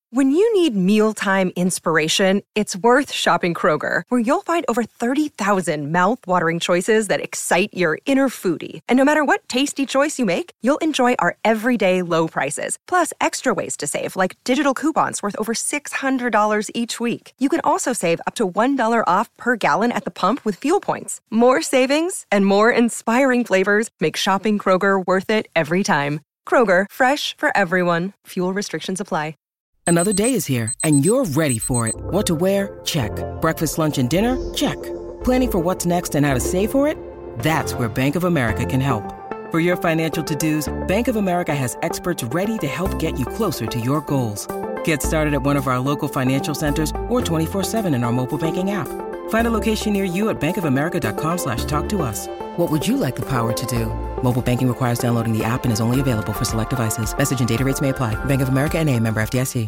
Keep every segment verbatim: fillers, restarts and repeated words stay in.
When you need mealtime inspiration, it's worth shopping Kroger, where you'll find over thirty thousand mouth-watering choices that excite your inner foodie. And no matter what tasty choice you make, you'll enjoy our everyday low prices, plus extra ways to save, like digital coupons worth over six hundred dollars each week. You can also save up to one dollar off per gallon at the pump with fuel points. More savings and more inspiring flavors make shopping Kroger worth it every time. Kroger, fresh for everyone. Fuel restrictions apply. Another day is here, and you're ready for it. What to wear? Check. Breakfast, lunch, and dinner? Check. Planning for what's next and how to save for it? That's where Bank of America can help. For your financial to-dos, Bank of America has experts ready to help get you closer to your goals. Get started at one of our local financial centers or twenty-four seven in our mobile banking app. Find a location near you at bankofamerica.com slash talk to us. What would you like the power to do? Mobile banking requires downloading the app and is only available for select devices. Message and data rates may apply. Bank of America N A, member F D I C.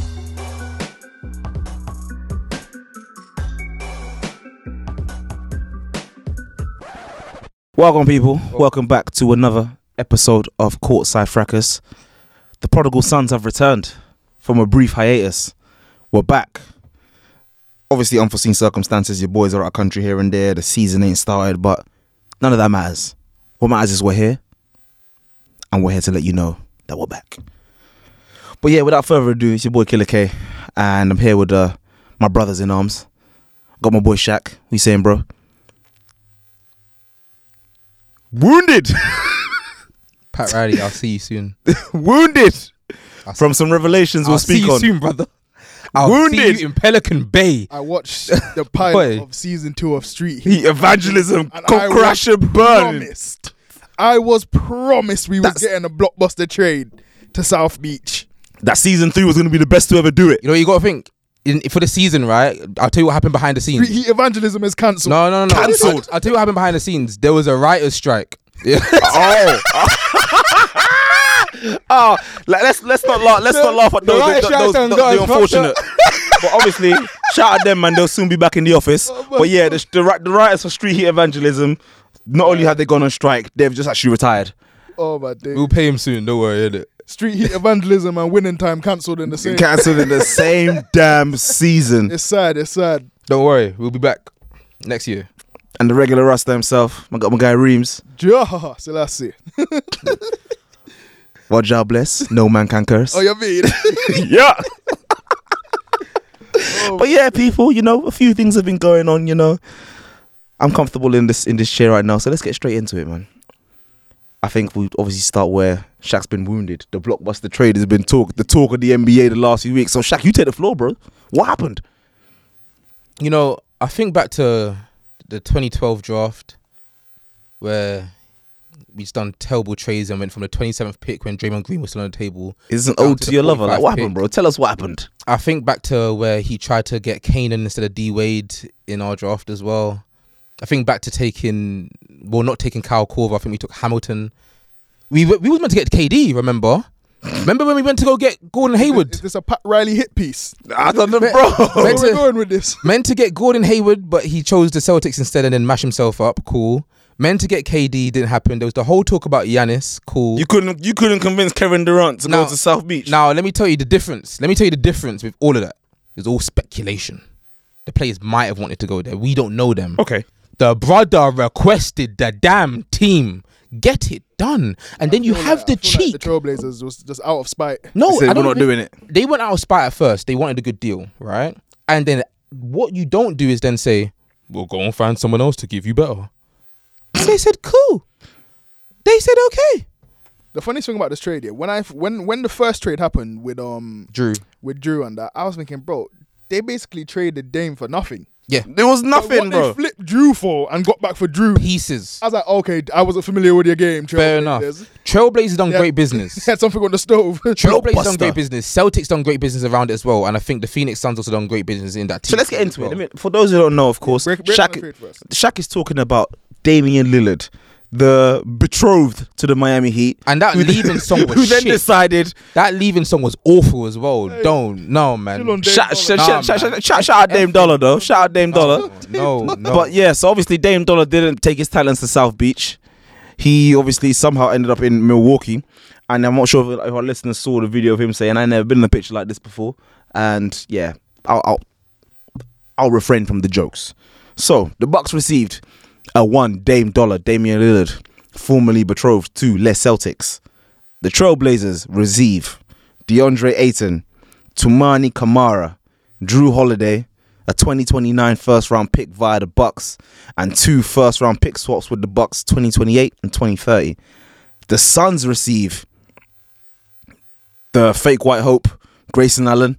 Welcome, people. Welcome back to another episode of Courtside Fracas. The prodigal sons have returned from a brief hiatus. We're back. Obviously, unforeseen circumstances. Your boys are out of country here and there. The season ain't started, but none of that matters. What matters is we're here, and we're here to let you know that we're back. But yeah, without further ado, it's your boy Killer K, and I'm here with uh, my brothers in arms. Got my boy Shaq. What you saying, bro? Wounded. Pat Riley, I'll see you soon. Wounded. From some revelations I'll we'll speak see you on. soon, brother. I'll Wounded. see you in Pelican Bay. I watched the pilot of season two of Street Heat. Evangelism. And Come I crash was and burn. Promised. I was promised we was That's- getting a blockbuster trade to South Beach. That season three was going to be the best to ever do it. You know what you got to think? In, for the season, right? I'll tell you what happened behind the scenes. Street Heat Evangelism is cancelled. No, no, no, no. Cancelled. I'll, I'll tell you what happened behind the scenes. There was a writer's strike. Yeah. Oh. Oh, like, let's let's not laugh. Let's not laugh at The those, right those, shout those, and the, guys, the unfortunate. But obviously, shout at them, man. They'll soon be back in the office. But yeah, the the, ri- the writers for Street Heat Evangelism, not only have they gone on strike, they've just actually retired. Oh my day. We'll pay him soon. Don't worry, innit? Street Heat Evangelism and Winning Time cancelled in the same. Cancelled in the same damn season. It's sad. It's sad. Don't worry. We'll be back next year. And the regular Rasta himself, I got my guy Reams. Jah Selassie. What job bless? No man can curse. Oh, you mean? Yeah. Oh. But yeah, people, you know, a few things have been going on, you know. I'm comfortable in this in this chair right now, so let's get straight into it, man. I think we obviously start where Shaq's been wounded. The blockbuster trade has been talk, the talk of the N B A the last few weeks. So Shaq, you take the floor, bro. What happened? You know, I think back to the twenty twelve draft where we just done terrible trades and went from the twenty-seventh pick when Draymond Green was still on the table. It's an down ode to to the your lover. Like, what forty-fifth happened, pick. bro? Tell us what happened. I think back to where he tried to get Kanan instead of D Wade in our draft as well. I think back to taking, well, not taking Kyle Korver. I think we took Hamilton. We we was meant to get K D, remember? Remember when we went to go get Gordon Hayward? Is this a Pat Riley hit piece? I don't know, Me- bro. Where meant we to- going with this? Meant to get Gordon Hayward, but he chose the Celtics instead and then mash himself up. Cool. Meant to get K D, didn't happen. There was the whole talk about Giannis. Cool. You couldn't you couldn't convince Kevin Durant to Now- go to South Beach. Now, let me tell you the difference. Let me tell you the difference with all of that. It's all speculation. The players might have wanted to go there. We don't know them. Okay. The brother requested the damn team. Get it done. And then you I feel have like- the I feel like cheek. the Trailblazers was just out of spite. No, They said I we're don't not think- doing it. They went out of spite at first. They wanted a good deal, right? And then what you don't do is then say, we'll go and find someone else to give you better. And they said, cool. They said, okay. The funniest thing about this trade, yeah, when I when when the first trade happened with um Drew. with Drew and that, I was thinking, bro, they basically traded Dame for nothing. Yeah. There was But nothing, what bro. they flipped Drew for and got back for Drew. Pieces. I was like, okay, I wasn't familiar with your game. Fair enough. Trailblazers. Trailblazers done Yeah. great business. Had something on the stove. Trailblazers done Blockbuster. great business. Celtics done great business around it as well. And I think the Phoenix Suns also done great business in that team. So let's get as into well. it. Let me, for those who don't know, of course, Break- break down the Shaq, trade first. Shaq is talking about Damian Lillard, the betrothed to the Miami Heat. And that who then- leaving song was Who then shit. decided... That leaving song was awful as well. Don't. No, man. Still on Dame Shout, Dollar. shout, Nah, shout, shout, man. shout, shout, shout out Dame Dollar, though. Shout out Dame Dollar. No, no. But yeah, so obviously Dame Dollar didn't take his talents to South Beach. He obviously somehow ended up in Milwaukee. And I'm not sure if, if our listeners saw the video of him saying, "I never been in a picture like this before." And yeah, I'll I'll, I'll refrain from the jokes. So the Bucks received a one Dame Dollar, Damian Lillard, formerly betrothed to Les Celtics. The Trailblazers receive DeAndre Ayton, Toumani Camara, Drew Holiday, a twenty twenty-nine first round pick via the Bucks, and two first round pick swaps with the Bucks twenty twenty-eight and twenty thirty. The Suns receive the fake white hope, Grayson Allen,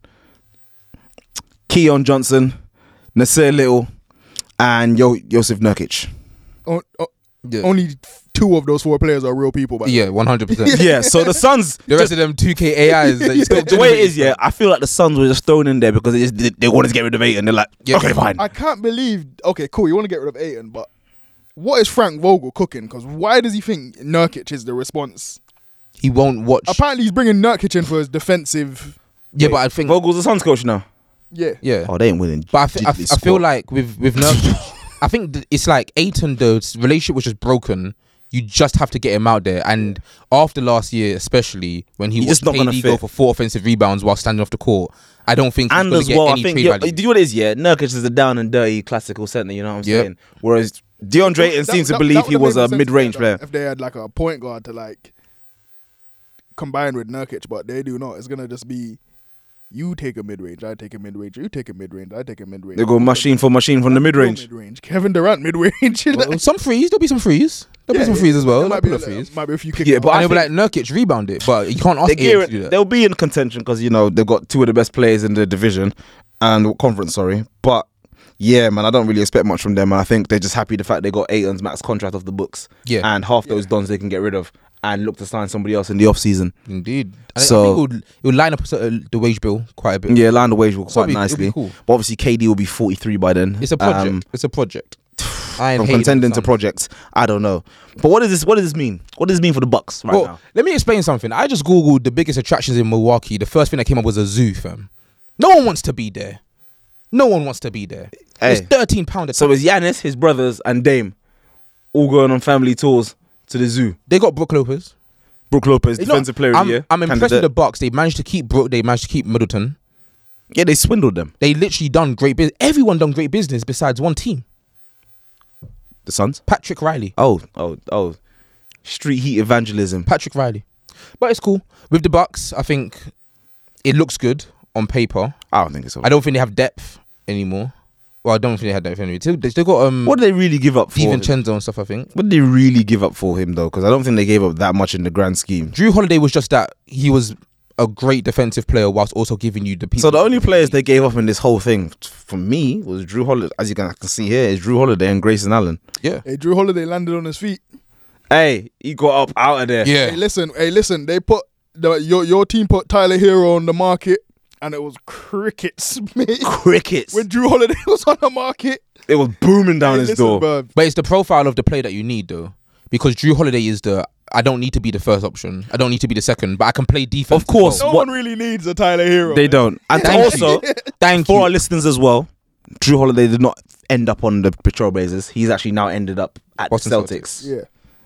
Keon Johnson, Nasir Little, and Yo- Joseph Nurkic. O- o- Yeah. Only two of those four players are real people. But Yeah, one hundred percent. Yeah, so the Suns, The rest of them two K A Is. That you the, still the way it is, yeah, I feel like the Suns were just thrown in there because they, just, they, they wanted to get rid of Ayton. They're like, Yeah. okay, fine. I can't believe. Okay, cool. You want to get rid of Ayton, but what is Frank Vogel cooking? Because why does he think Nurkic is the response? He won't watch. Apparently, he's bringing Nurkic in for his defensive. Yeah, but I think. Vogel's the Suns coach now. Yeah. Yeah. Oh, they ain't winning. But I, th- I, diddly f- I feel squat. like with with Nurkic, I think th- it's like Ayton. The relationship was just broken. You just have to get him out there. And after last year, especially when he He's watched just not gonna K D go fit. for four offensive rebounds while standing off the court, I don't think he's And going as to get well, I any think, trade yeah, value. do you know what it is? Yeah, Nurkic is a down and dirty classical center. You know what I'm Yep. saying? Whereas DeAndre Ayton That- seems to that- believe that he would've was made a more sense mid-range if they had- player. If they had like a point guard to like combine with Nurkic, but they do not. It's gonna just be you take a mid range, I take a mid range, you take a mid range, I take a mid range. They go machine for machine from the mid-range. Mid range. Kevin Durant mid range. Well, some frees. There'll be some frees. There'll be some frees as well. There There'll might be, be a, frees. might be a few kick Yeah, but And I they'll be like, Nurkic, rebound it. But you can't ask They gear Ayton to do it, that. they'll be in contention because you know they've got two of the best players in the division and conference. Sorry, but yeah, man, I don't really expect much from them. And I think they're just happy the fact they got Ayton's max contract off the books. Yeah. and half those dons they can get rid of and look to sign somebody else in the off season. Indeed. I, So- I think it would, it would line up uh, the wage bill quite a bit. Yeah, land the wage will So quite it'll be- it'll be nicely. cool. But obviously, K D will be forty-three by then. It's a project. Um, it's a project. I ain't from hating contending the to Suns. projects, I don't know. But what does this? What does this mean? What does this mean for the Bucks right Well, now? let me explain something. I just googled the biggest attractions in Milwaukee. The first thing that came up was a zoo, fam. No one wants to be there. No one wants to be there. Hey. It's thirteen pound a So ticket. it's Giannis, his brothers, and Dame all going on family tours to the zoo. They got Brook Lopez. Brook Lopez, You know, defensive player of I'm, the year. I'm impressed with candidate. the Bucks. They managed to keep Brook. They managed to keep Middleton. Yeah, they swindled them. They literally done great business. Everyone done great business besides one team. The Suns. Patrick Riley. Oh, oh, oh. Street heat evangelism. Patrick Riley. But it's cool. With the Bucks, I think it looks good on paper. I don't think it's. I don't think they have depth anymore. Well, I don't think they had depth anymore. They still got um What did they really give up for him? DiVincenzo and stuff, I think. What did they really give up for him though? Because I don't think they gave up that much in the grand scheme. Drew Holiday was just that he was a great defensive player whilst also giving you the people. So the only players they gave up in this whole thing, for me, was Drew Holiday. As you can, can see here, is Drew Holiday and Grayson Allen. Yeah. Hey, Drew Holiday landed on his feet. Hey, he got up out of there. Yeah. Hey, listen, hey, listen. They put the your your team put Tyler Hero on the market, and it was crickets, mate. Crickets. When Drew Holiday was on the market, It was booming down hey, his listen, door. bruv. But it's the profile of the player that you need though. Because Drew Holiday is the I don't need to be the first option. I don't need to be the second, but I can play defense. Of course. as well. No What- one really needs a Tyler Hero. They man. don't. And Thank also, Thank for you. our listeners as well, Drew Holiday did not end up on the Trailblazers. He's actually now ended up at Boston the Celtics. Yeah.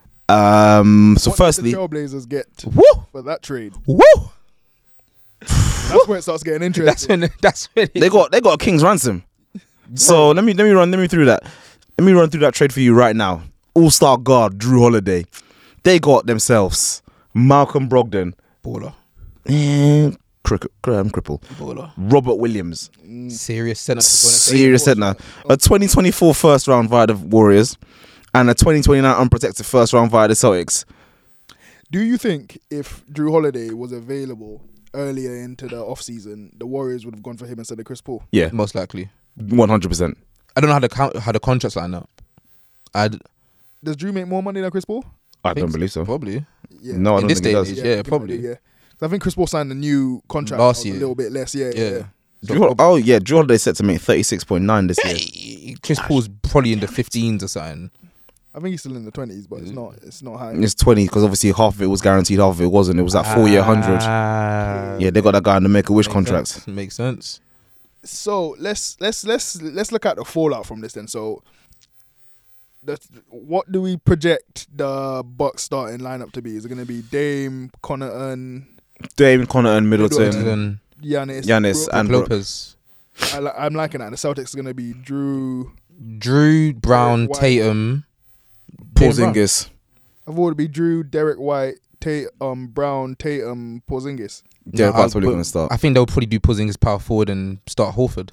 Um. So What did firstly, the Trailblazers get Woo! for that trade? Woo! That's when it starts getting interesting. That's when that's when it, they got they got a king's ransom. So let me let me run let me through that. Let me run through that trade for you right now. All star guard Drew Holiday. They got themselves Malcolm Brogdon, baller. and Crick, um, cripple Baller. Robert Williams, Serious center. serious center, a twenty twenty-four first round via the Warriors, and a twenty twenty-nine unprotected first round via the Celtics. Do you think if Drew Holiday was available earlier into the offseason, the Warriors would have gone for him instead of Chris Paul? Yeah, Most likely. one hundred percent. I don't know how the count, how the contracts line up. I'd Does Drew make more money than Chris Paul? I think don't believe so. Probably. Yeah. No, I In don't this think he day and does. age. Yeah, give probably. him a- Yeah. 'Cause I think Chris Paul signed a new contract Last that was year. a little bit less. Yeah, yeah. Yeah. yeah. So Drew, prob- oh yeah, Drew Holiday's set to make thirty-six point nine this year. Hey, Chris Paul's probably in the fifteens or something. I think he's still in the twenties, but it's not. It's not high. It's twenty because obviously half of it was guaranteed, half of it wasn't. It was that four year hundred. Ah, Yeah, they got that guy on the Make a Wish makes contract. sense, Makes sense. So let's let's let's let's look at the fallout from this then. So that's, what do we project the Bucks starting lineup to be? Is it going to be Dame, Connaughton, Dame, Connaughton, Middleton, Middleton. Middleton, Giannis, Giannis, Brook? and Brook. Lopez, I li- I'm liking that. The Celtics are going to be Drew. Drew, Brown, White. Tatum, Jaylen Brown. Porzingis. I thought it'd be Drew, Derek White, Tate, um, Brown, Tatum, Porzingis. Derek Nah, White's probably but going to start. I think they'll probably do Porzingis power forward and start Horford.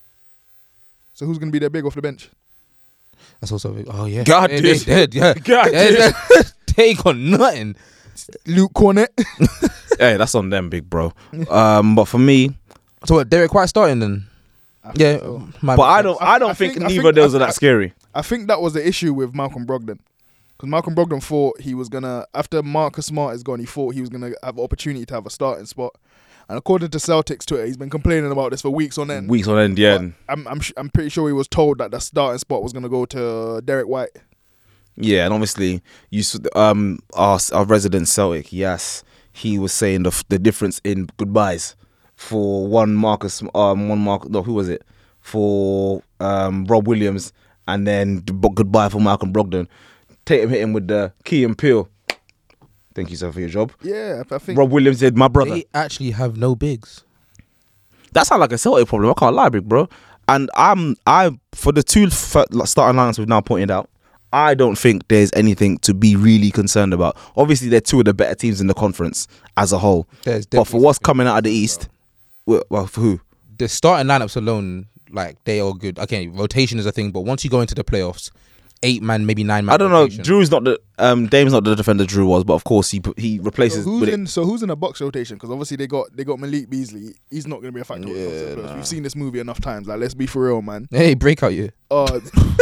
So who's going to be their big off the bench? That's also oh yeah. God, they, dude. they, they, yeah. God, they, they got nothing. Luke Cornett. Hey, that's on them, big bro. Um, but for me, So what? Derek White starting then? Yeah, so. might but make I sense. don't, I don't I think, think- I neither think- of those I- are that I- scary. I think that was the issue with Malcolm Brogdon. Because Malcolm Brogdon thought he was going to, after Marcus Smart is gone, he thought he was going to have an opportunity to have a starting spot. And according to Celtics Twitter, he's been complaining about this for weeks on end. Weeks on end, yeah. But I'm, I'm, sh- I'm pretty sure he was told that the starting spot was going to go to Derek White. Yeah, and obviously, you s- um our our resident Celtic, yes, he was saying the f- the difference in goodbyes for one Marcus, um, one Mark, no, who was it? For um Rob Williams, and then the b- goodbye for Malcolm Brogdon. Tatum hit him with the key and peel. Thank you, sir, for your job. Yeah, I think. Rob Williams said, "My brother." They actually have no bigs. That sounds like a Celtic problem. I can't lie, big bro. And I'm I for the two f- starting lines we've now pointed out, I don't think there's anything to be really concerned about. Obviously, they're two of the better teams in the conference as a whole. There's But for definitely what's something. coming out of the East, well, well, for who? The starting lineups alone, like they are good. Okay, rotation is a thing, but once you go into the playoffs, eight man, maybe nine man. I don't know. rotation. Drew's not the um, Dame's not the defender Drew was, but of course he put- he So replaces. who's with it. in? So who's in a box rotation? Because obviously they got they got Malik Beasley. He's not going to be a factor. when it comes to the Yeah, playoffs. nah. We've seen this movie enough times. Like, let's be for real, man. Hey, breakout you. Uh,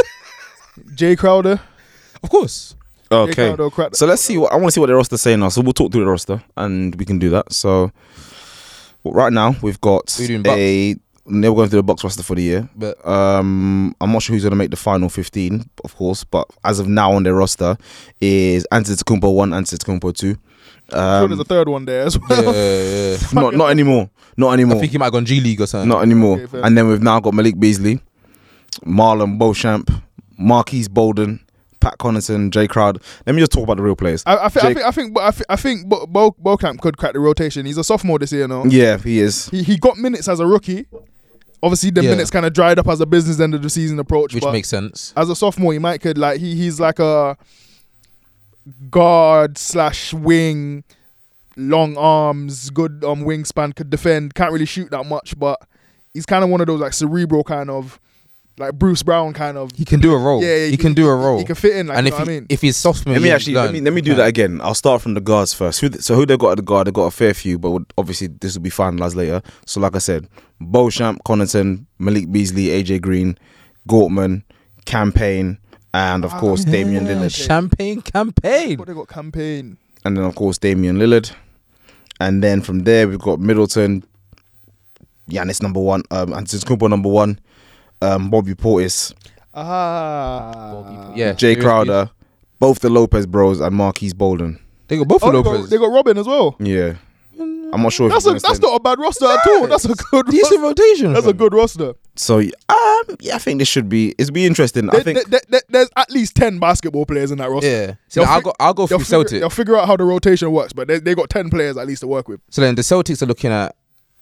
Jay Crowder. Of course. Jay Okay, Crowder cracked- so let's see. What I want to see what the roster's saying now. So we'll talk through the roster and we can do that. So well, right now we've got Who doing Bucks? a. We're going through the box roster for the year. But Um, I'm not sure who's going to make the final fifteen, of course, but as of now on their roster is Antetokounmpo one, Antetokounmpo two. I'm sure there's Um, a third one there as well. yeah, yeah. not not anymore, not I anymore, think he might have gone G League or something. not anymore. Okay, fair. And then we've now got Malik Beasley, Marlon Beauchamp, Marquise Bolden, Pat Connaughton, Jay Crowder. Let me just talk about the real players. I, I, think, I Jake- think I think I think I think Bo, Bo, Beauchamp could crack the rotation. He's a sophomore this year, no? Yeah, he is. He he got minutes as a rookie. Obviously, the Yeah. minutes kind of dried up as a business end of the season approach. Which but makes sense. as a sophomore, he might could like he he's like a guard slash wing, long arms, good um wingspan, could defend. Can't really shoot that much, but he's kind of one of those like cerebral kind of like Bruce Brown kind of. He can do a role. Yeah, yeah, he, can do a role. He can fit in. Like, and you if know he, what I mean, if he's sophomore, Let me year, actually let learn. me let me do Okay. that again. I'll start from the guards first. Who th- so who they got at the guard? They got a fair few, but would- obviously this will be finalized later. So like I said, Beauchamp, Connaughton, Malik Beasley, A J Green, Gortman, Campaign, and of Ah, course Damian yeah. Lillard. Champagne campaign. but they got campaign. And then of course Damian Lillard. And then from there we've got Middleton, Giannis number one, um, Antetokounmpo number one, um, Bobby Portis, Ah, Yeah. Jay Serious Crowder, both the Lopez bros, and Marquise Bolden. They got both Oh, of they, Lopez. got, they got Robin as well. Yeah, I'm not sure. if That's he's a, gonna that's send- not a bad roster at all. That's a good. Decent roster. rotation. That's a good roster. So um, yeah, I think this should be. It's be interesting. I There- think. there- there- there's at least ten basketball players in that roster. Yeah. So They'll I'll fi- go. I'll go They'll through figure, Celtic. they'll figure out how the rotation works, but they they got ten players at least to work with. So then the Celtics are looking at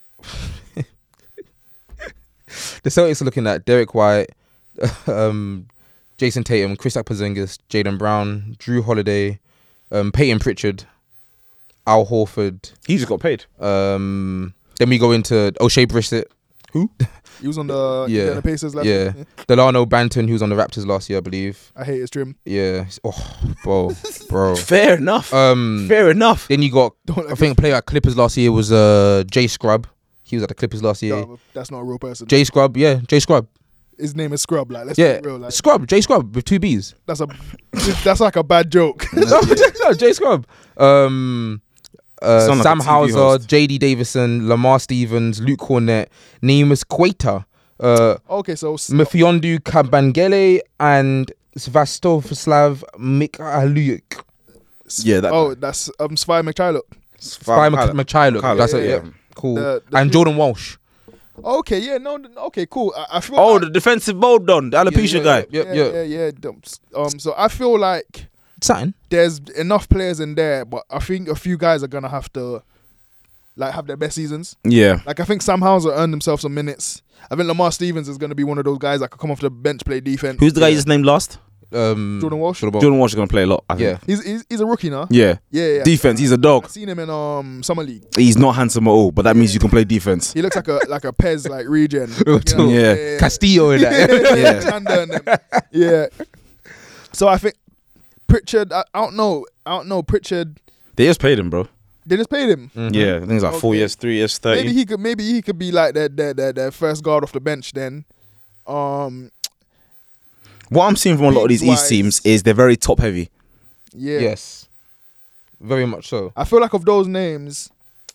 the Celtics are looking at Derek White, um, Jason Tatum, Kristaps Porzingis, Jaylen Brown, Drew Holiday, um, Peyton Pritchard, Al Horford. He just got paid. Um, then we go into O'Shea Brissett, He was on the Yeah. Indiana Pacers last yeah, year. Delano Banton, who was on the Raptors last year, I believe. I hate his trim. Yeah, oh, bro, bro. Fair enough. Um, Fair enough. then you got. Don't I let think a player at Clippers last year was uh Jay Scrub. He was at the Clippers last year. no, that's not a real person. Jay Scrub, yeah, Jay Scrub. His name is Scrub. Like, let's Yeah, be real. Like, Scrub, Jay Scrub with two B's. that's a that's like a bad joke. no, no, Jay Scrub. Um, uh, Sound like Sam a T V Hauser, host. J D Davison, Lamar Stevens, Luke Cornett, Neemus Quater, uh, Okay, so s- Mfiondu Kabangele, and Svastoslav Mikhailiuk. Yeah, that. oh, that's um Spy McChillock. Spy Mc- McChiluk. Mikhailiuk, That's yeah, it. yeah. Yeah, cool. The- the and three- Jordan Walsh. Okay, yeah, no, no, okay, cool. I, I feel Oh, like, the defensive mold on, the alopecia yeah, guy. Yeah, yeah, yeah. yeah, yeah. dumb. Um, so I feel like Something. there's enough players in there, but I think a few guys are gonna have to like have their best seasons. Yeah. Like I think Sam Hauser earned himself some minutes. I think Lamar Stevens is gonna be one of those guys that could come off the bench, play defense. Who's the guy you just named last? Um, Jordan Walsh? Jordan Walsh. Jordan Walsh is going to play a lot, I think. Yeah. He's, he's he's a rookie now. Yeah. Yeah, yeah. Defense, he's a I've dog. seen him in um summer league. He's not handsome at all, but that means you can play defense. He looks like a like a Pez like regen. You know? Yeah. Castillo in that. Yeah. Chanda and them. Yeah. So I think Pritchard. I, I don't know. I don't know Pritchard. They just paid him, bro. They just paid him. Mhm. Yeah, I think it's like four Okay. years, three years, thirty. Maybe he could. Maybe he could be like their their their, their first guard off the bench. Then, um, What I'm seeing from a lot of these East Wise. teams is they're very top heavy. yeah. Yes. Very much so. I feel like of those names,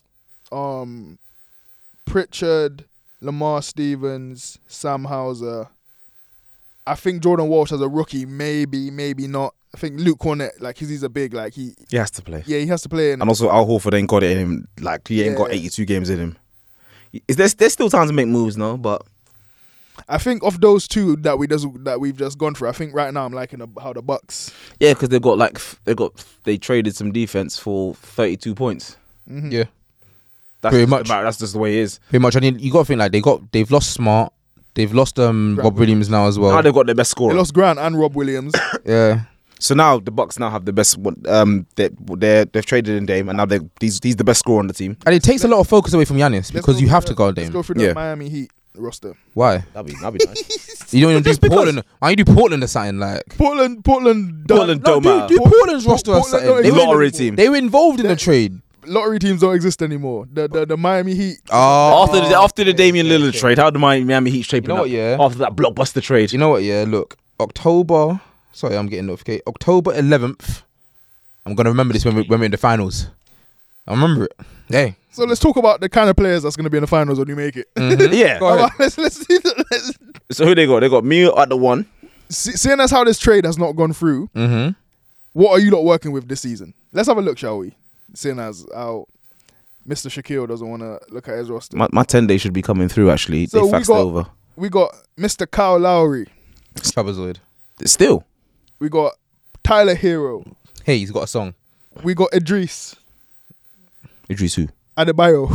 um, Pritchard, Lamar Stevens, Sam Hauser. I think Jordan Walsh as a rookie, maybe, maybe not. I think Luke Cornett, like he's, he's a big, like he, He has to play. yeah, he has to play. In, And also Al Horford ain't got it in him. Like he ain't got Yeah. eighty-two games in him. Is there, there's still time to make moves, no? But I think of those two that we just that we've just gone through. I think right now I'm liking the, how the Bucks. yeah, because they've got like f- they got they traded some defense for thirty-two points. Mhm. Yeah. That's Pretty just much. About, that's just the way it is. Pretty much. I mean, you got to think like they got they've lost Smart. They've lost um Grant Rob Williams now as well. Now they've got their best They scorer. lost Grant and Rob Williams. Yeah. So now the Bucks now have the best. one- Um, they they they've traded in Dame, and now they he's he's the best scorer on the team. And it takes a lot of focus away from Giannis Let's because go you through have the- to guard Let's Dame. go through the Yeah. Miami Heat roster. Why? That'd be that'd be nice. You don't even do Just because- Portland. Why you do Portland or something like? Portland, Portland, done- Portland no, don't dude, matter. Do Port- Portland's roster or Portland something? don't They exist were, Lottery anymore. team. they were involved in the trade. Lottery teams don't exist anymore. The the, the Miami Heat. Oh, after the after the okay, Damian okay, Lillard okay. trade, how did my Miami Heat shaping You know up? what, yeah? After that blockbuster trade, You know what? Yeah, look, October. Sorry, I'm getting notification. October eleventh. I'm gonna remember this when, we, when we're in the finals. I remember it. Hey. So let's talk about the kind of players that's going to be in the finals when you make it. Mhm. yeah. Go ahead. let's let's see. The, let's, So who they got? They got Mew at the one. see, seeing as how this trade has not gone through, Mm-hmm. what are you lot working with this season? Let's have a look, shall we? Seeing as how Mister Shaquille doesn't want to look at his roster. My, my ten day should be coming through. Actually, So they we faxed got- it over. We got Mister Kyle Lowry. Trapezoid. Still, We got Tyler Hero. Hey, he's got a song. We got Idris Idris who? Adebayo.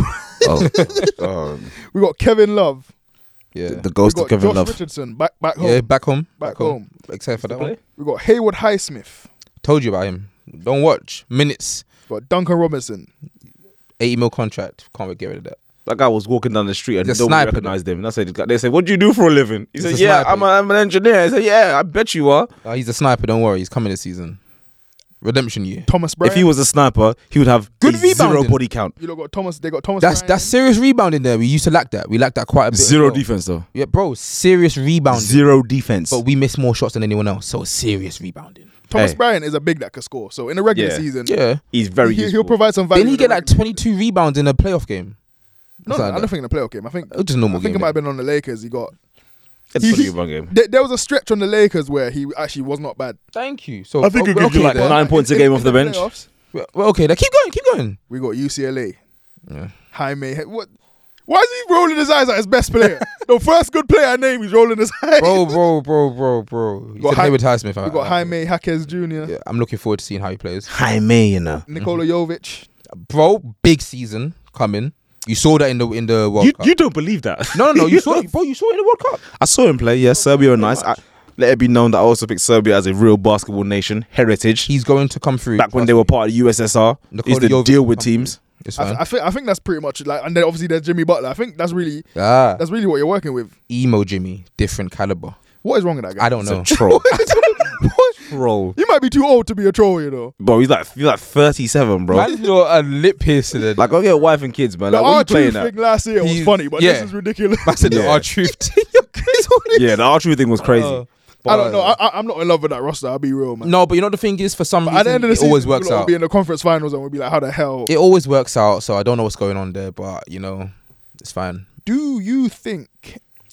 Oh, um, We got Kevin Love. Yeah. the We ghost got of Kevin Josh Love. Richardson back back home. Yeah, back home. Back home. Excited for that one. We got Haywood Highsmith. Told you about him. Don't watch. Minutes. We got Duncan Robinson. eighty mil contract. Can't get rid of that. That guy was walking down the street and He's a nobody sniper, recognized him. And I said, they said, "What do you do for a living?" He He's said, a "Yeah, sniper. I'm, a, I'm an engineer." I said, "Yeah, I bet you are." Uh, he's a sniper. Don't worry. He's coming this season. Redemption year. Thomas Bryant. If he was a sniper, he would have Good a zero rebounding. body count, you know, got Thomas. They got Thomas. That's Bryant. that's serious rebounding there. We used to lack that. We lacked that quite a bit. as zero well. defense though. Yeah, bro. Serious rebounding. Zero defense. But we miss more shots than anyone else. So serious rebounding. Thomas Hey. Bryant is a big that can score. So in the regular Yeah. season, Yeah. He's very he, useful. he'll provide some value. Didn't he in get the like regular- twenty-two rebounds in a playoff game? No, no, Something I like don't that. think in the playoff game. I think It was just a normal I think game. it might have been on the Lakers. He got. It's he- a pretty he- good game. There, there was a stretch on the Lakers where he actually was not bad. Thank you. So I think oh, he gives you okay like then. nine points a In- game in off the bench. playoffs, Well, okay, then keep going, keep going. we got U C L A. Yeah. Jaime. What? Why is he rolling his eyes at his best player? The first good player I named, he's rolling his eyes. Bro, bro, bro, bro, bro. You Got said Hi- Haywood Highsmith. We got Jaime Jaquez Junior Yeah, I'm looking forward to seeing how he plays. Jaime, you know. Nikola Jovic. Bro, big season coming. You saw that in the in the World You, Cup. you don't believe that? no, no, no. You saw it, bro. You saw it in the World Cup. I saw him play. Yes, Serbia are nice. I, let it be known that I also picked Serbia as a real basketball nation, heritage. He's going to come through. Back when they were part of the U S S R, Nikola used to Jovic deal with come through. teams. It's I, fine. I think I think that's pretty much like, and then obviously there's Jimmy Butler. I think that's really ah, that's really what you're working with. emo Jimmy, different caliber. What is wrong with that guy? I don't It's know. a troll. What? troll. He might be too old to be a troll, you know. Bro, he's like he's like thirty-seven, bro. Man, you a lip piercer. Then. Like, go get a wife and kids, man. The Like, what are you R playing two at? thing last year was He's- funny, but yeah. this is ridiculous. I said the Yeah. R truth. Yeah, the R-Truth thing was crazy. Uh, I don't know. I, I, I'm not in love with that roster. I'll be real, man. No, but you know the thing is, for some But at the reason, end of the it season, always we'll works all out. be in the conference finals, and we'll be like, "How the hell?" It always works out. So I don't know what's going on there, but you know, it's fine. Do you think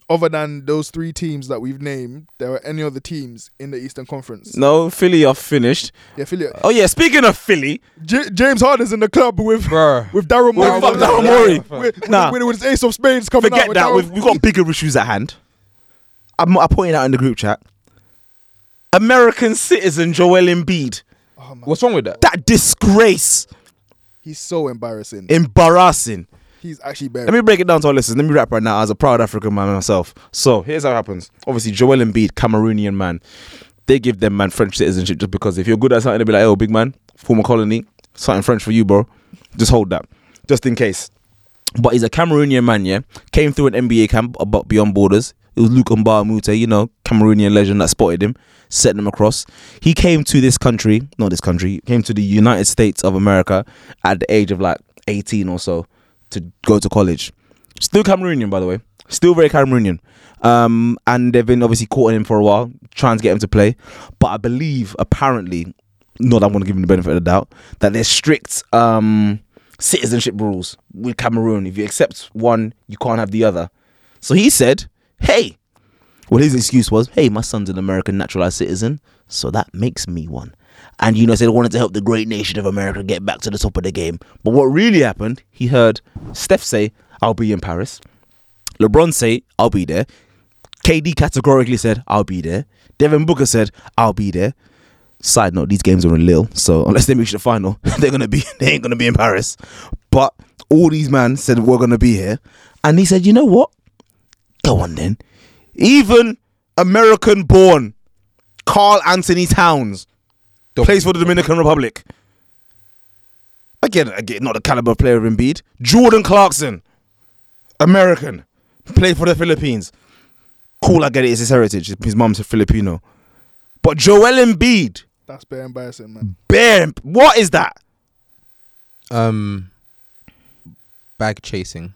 other than those three teams that we've named, there are any other teams in the Eastern Conference? No, Philly are finished. Yeah, Philly. Oh yeah, speaking of Philly, J- James Harden's in the club with Bruh. with Daryl Morey. fuck Daryl Morey. With, Nah. with, with his ace of spades coming out. forget with that. Daryl- We've, we've got bigger issues at hand. I'm, I pointed out in the group chat. American citizen Joel Embiid. Oh, man. What's wrong with that? That disgrace. He's so embarrassing. Embarrassing. He's actually bad. Let me break it down to our listeners. Let me rap right now as a proud African man myself. So here's how it happens. Obviously, Joel Embiid, Cameroonian man. They give them man French citizenship just because if you're good at something, they'll be like, oh, big man, former colony, something French for you, bro. Just hold that. Just in case. But he's a Cameroonian man, yeah? Came through an N B A camp about Beyond Borders. It was Luke Mbah-a-Moute, you know, Cameroonian legend that spotted him, set him across. He came to this country, not this country, he came to the United States of America at the age of like eighteen or so to go to college. Still Cameroonian, by the way. Still very Cameroonian. Um, and they've been obviously courting him for a while, trying to get him to play. But I believe, apparently, not that I'm going to give him the benefit of the doubt, that there's strict um, citizenship rules with Cameroon. If you accept one, you can't have the other. So he said, hey, well, his excuse was, hey, my son's an American naturalized citizen, so that makes me one. And, you know, they wanted to help the great nation of America get back to the top of the game. But what really happened, he heard Steph say, I'll be in Paris. LeBron say, I'll be there. K D categorically said, I'll be there. Devin Booker said, I'll be there. Side note, these games are in Lille, so unless they reach the final, they're gonna be they ain't gonna be in Paris. But all these men said we're gonna be here. And he said, you know what? Go on then. Even American born Carl Anthony Towns plays for the Dominican Republic. Again, again, not the caliber of player of Embiid. Jordan Clarkson, American, played for the Philippines. Cool, I get it, it's his heritage. His mum's a Filipino. But Joel Embiid, That's bare embarrassing, man. bare, what is that? Um, bag chasing.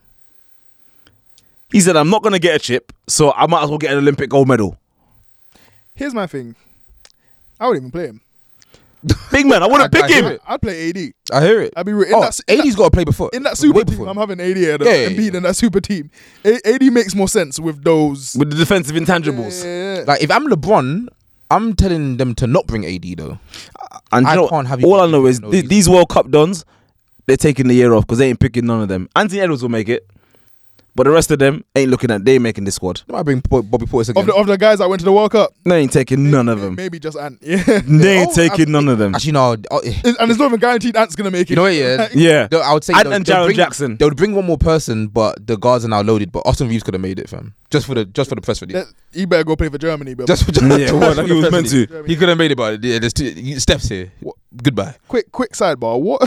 He said, I'm not going to get a chip, so I might as well get an Olympic gold medal. Here's my thing. I wouldn't even play him. Big man, I wouldn't I- I pick hear him. it. I'd play A D. I hear it. I'd be re- in Oh, that, in A D's that, got to play before. in that super way team. before. I'm having A D and Yeah, yeah, Embiid yeah. in that super team. A- AD makes more sense with those. With the defensive intangibles. Yeah, yeah. Like if I'm LeBron, I'm telling them to not bring A D though. And you I know, can't have you all I picking know is no th- reason. these World Cup dons, they're taking the year off because they ain't picking none of them. Anthony Edwards will make it, but the rest of them ain't looking at, they ain't making this squad. They might bring Bo- Bobby Portis again. Of the, of the guys that went to the World Cup, They ain't taking none of them. maybe just Ant. Yeah. They ain't Oh, taking I- none of them. Actually, no. oh, eh. It- and it's not even guaranteed Ant's gonna make it. You know what, yeah? Yeah. They'll- I would say And- they'll- and they'll Jaron bring- Jackson. They would bring one more person, but the guards are now loaded. But Austin Reeves could have made it, fam. Just for the just for the press release. That- He better go play for Germany. But Just for just, Yeah, just well, for he the was press meant release. to. He could have made it, but yeah, there's two steps here. Goodbye. quick, quick sidebar. What?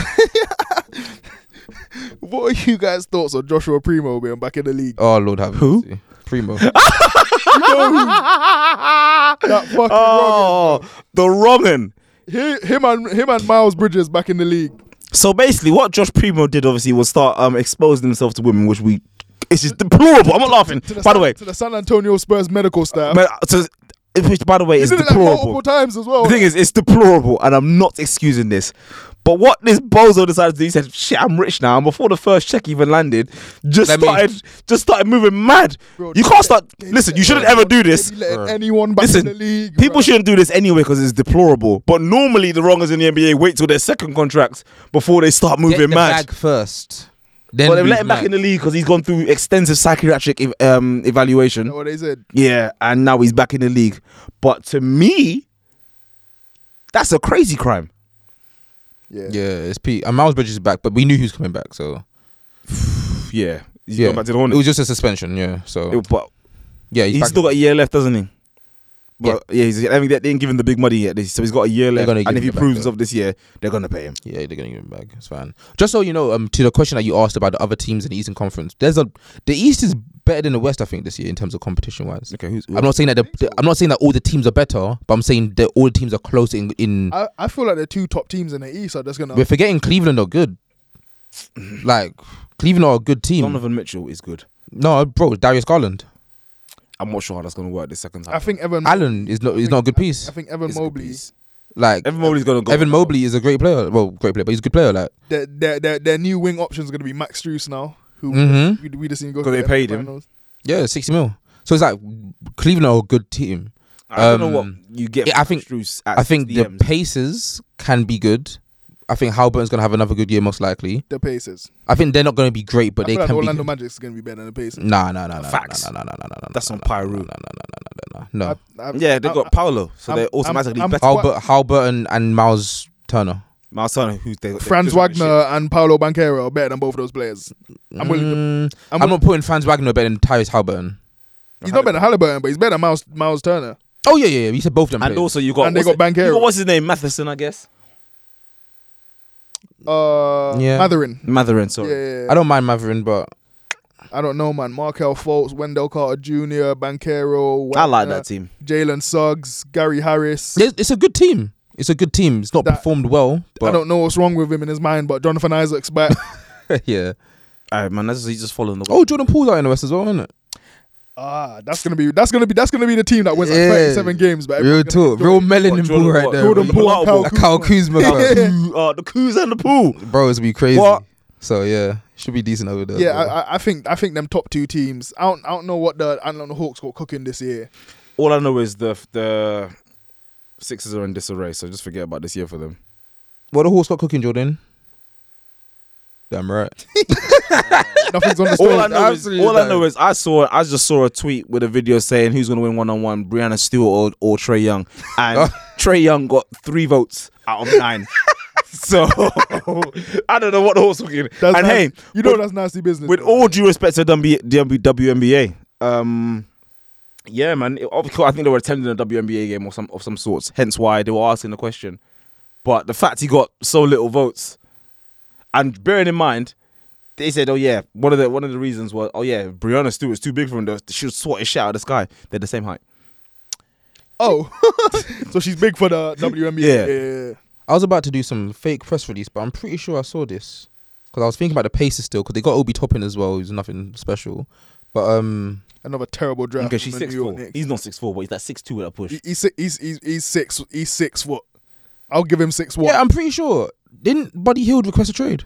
What are you guys' thoughts on Joshua Primo being back in the league? Oh Lord, have Who? mercy. Primo. That fucking Oh, the wrongin'. He, him and him and Miles Bridges back in the league. So basically, what Josh Primo did obviously was start um exposing himself to women, which we it's just deplorable. I'm not laughing. To the By San, the way, to the San Antonio Spurs medical staff. man, so, which by the way He is did it like deplorable. multiple times as well. The thing is, it's deplorable, and I'm not excusing this. But what this bozo decided to do, he said, "Shit, I'm rich now." And before the first check even landed, just Let me- started, just started moving mad. Bro, you they can't let- start. they Listen, let- you shouldn't bro, ever do they this. be letting Bro. anyone back Listen, in the league. people bro. shouldn't do this anyway because it's deplorable. But normally, the wrongers in the N B A wait till their second contract before they start Get moving the mad. bag first. Then But they've move let him back mad. in the league because he's gone through extensive psychiatric ev- um, evaluation. That's what they said. Yeah, and now he's back in the league. But to me, that's a crazy crime. Yeah. Yeah, it's Pete. And Miles Bridges is back, but we knew he was coming back, so Yeah, he's yeah. going back to the It Hornets. was just a suspension, yeah. So It- but yeah, he's, he's back. still got a year left, doesn't he? But yeah, he's, I mean, they didn't give him the big money yet, so he's got a year They're left. gonna And give if he him it back, proves though. himself this year, they're gonna pay him. Yeah, they're gonna give him back. It's fine. Just so you know, um, to the question that you asked about the other teams in the Eastern Conference, there's a the East is better than the West, I think, this year in terms of competition wise. Okay, who's? I'm not saying that the, the- I'm not saying that all the teams are better, but I'm saying that all the teams are close in. in I, I feel like the two top teams in the East are just gonna. we're forgetting Cleveland are good. Like Cleveland are a good team. Donovan Mitchell is good. No, bro, Darius Garland. I'm not sure how that's gonna work this second time. I think Evan. Allen is not is not a good piece. I think Evan It's a good Mobley. piece. Like Evan Mobley's gonna go. Evan Mobley is a great player. Well, great player, but he's a good player. Like Their, their, their, their new wing option is going to be Max Strus now, who Mhm. we, we just seen go. Because to they the paid him. finals. yeah, sixty mil. So it's like Cleveland are a good team. I don't know what Um, you get. yeah, I think- At I think the D Ms. Pacers can be good. I think Haliburton's gonna have another good year, most likely. The Pacers. I think they're not gonna be great, but I they feel like can the be. Orlando Good. Magic's gonna be better than the Pacers. Nah, nah, nah, nah, Facts. nah, nah, nah, nah, nah, nah, That's nah, on nah, Pyro. nah, nah, nah, nah, nah, nah, nah. No, I- I- Yeah, they I- got I- Paolo, so I'm- they're automatically I'm- I'm better. quite- Halbert, Halberton and Miles Turner. Miles Turner, who's they, Franz Wagner and Paolo Banchero are better than both of those players. I'm willing to- Mm, I'm I'm will- not putting Franz Wagner better than Tyrese Halberton. He's not better than Halliburton, but he's better than Miles, Miles Turner. Oh yeah, yeah, yeah. You said both of them. And players. also you got And they what's got it- you Banchero. got what's his name, Matheson, I guess. Uh, Yeah. Matherin. Matherin, Yeah, sorry. yeah, yeah. I don't mind Matherin, but I don't know, man. Markel Fultz, Wendell Carter Junior, Banchero. I like Wagner, that team. Jalen Suggs, Gary Harris. it's, it's a good team. It's a good team. It's not That- performed well, but I don't know what's wrong with him in his mind, but Jonathan Isaac's back. yeah. All right, man. That's he's just following the. Oh, Jordan Poole's out in the West as well, isn't it? Ah, that's gonna be that's gonna be that's gonna be the team that wins like Yeah. thirty-seven games. But Real everyone's gonna talk, enjoy real it. melon What, and Jordan- pool right what, there. Jordan bro. Poole and Kyle Kyle Kuzma. Kyle Kuzma, Yeah. fam. Uh, the coups and the pool. bro, it's be crazy. What? So yeah, should be decent over there. Yeah, bro. I, I- I think I think them top two teams. I don't I don't know what the I don't know the Hawks got cooking this year. All I know is the the Sixers are in disarray, so just forget about this year for them. what the horse got cooking, Jordan? Damn right. Nothing's on the All stove. I know is Absolutely all I not. know is I saw I just saw a tweet with a video saying who's gonna win one on one, Brianna Stewart or, or Trey Young, and Trey Young got three votes out of nine. So I don't know what the horse looking. That's And nas- hey, you know with- that's nasty business. with though. all due respect to W N B A, um, yeah, man. It, of course, I think they were attending a W N B A game or some of some sorts. Hence why they were asking the question. But the fact he got so little votes, and bearing in mind, they said, "Oh yeah, one of the one of the reasons was, oh yeah, Brianna Stewart's too big for him. She was swat his shit out of the sky. They're the same height." Oh, so she's big for the W N B A. Yeah. Yeah, yeah, yeah. I was about to do some fake press release, but I'm pretty sure I saw this because I was thinking about the Pacers still because they got Obi Toppin as well, who's nothing special. But um, Another terrible draft. Okay, from she's the six New York four. Knicks. He's not six four, but he's like six two with a push. He- he's, si- he's he's he's six he's six foot. I'll give him six one yeah, I'm pretty sure. Didn't Buddy Hield request a trade?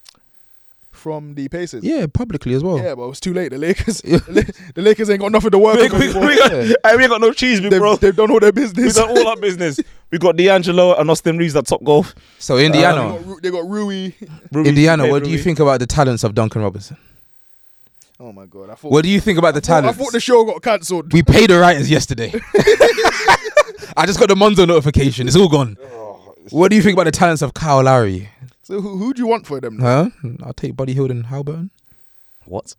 from the Pacers. Yeah, publicly as well. Yeah, but it's too late. The Lakers, the, La- the Lakers ain't got nothing to work we, with we, anymore. we, got, hey, we ain't got no cheese, big They've, bro. they've done all their We business. done all our business. We got D'Angelo and Austin Reeves at top golf. So Indiana, Uh, they, got, Ru- they got Rui. Ruby, Indiana, hey, what do you Ruby. think about the talents of Duncan Robinson? Oh my god! I thought. What do you think about the I thought- I talents? thought the show got cancelled. We paid the writers yesterday. I just got the Monzo notification. It's all gone. What do you think about the talents of Kyle Lowry? So who who do you want for them? Huh? I'll take Buddy Hield and Halburton. What?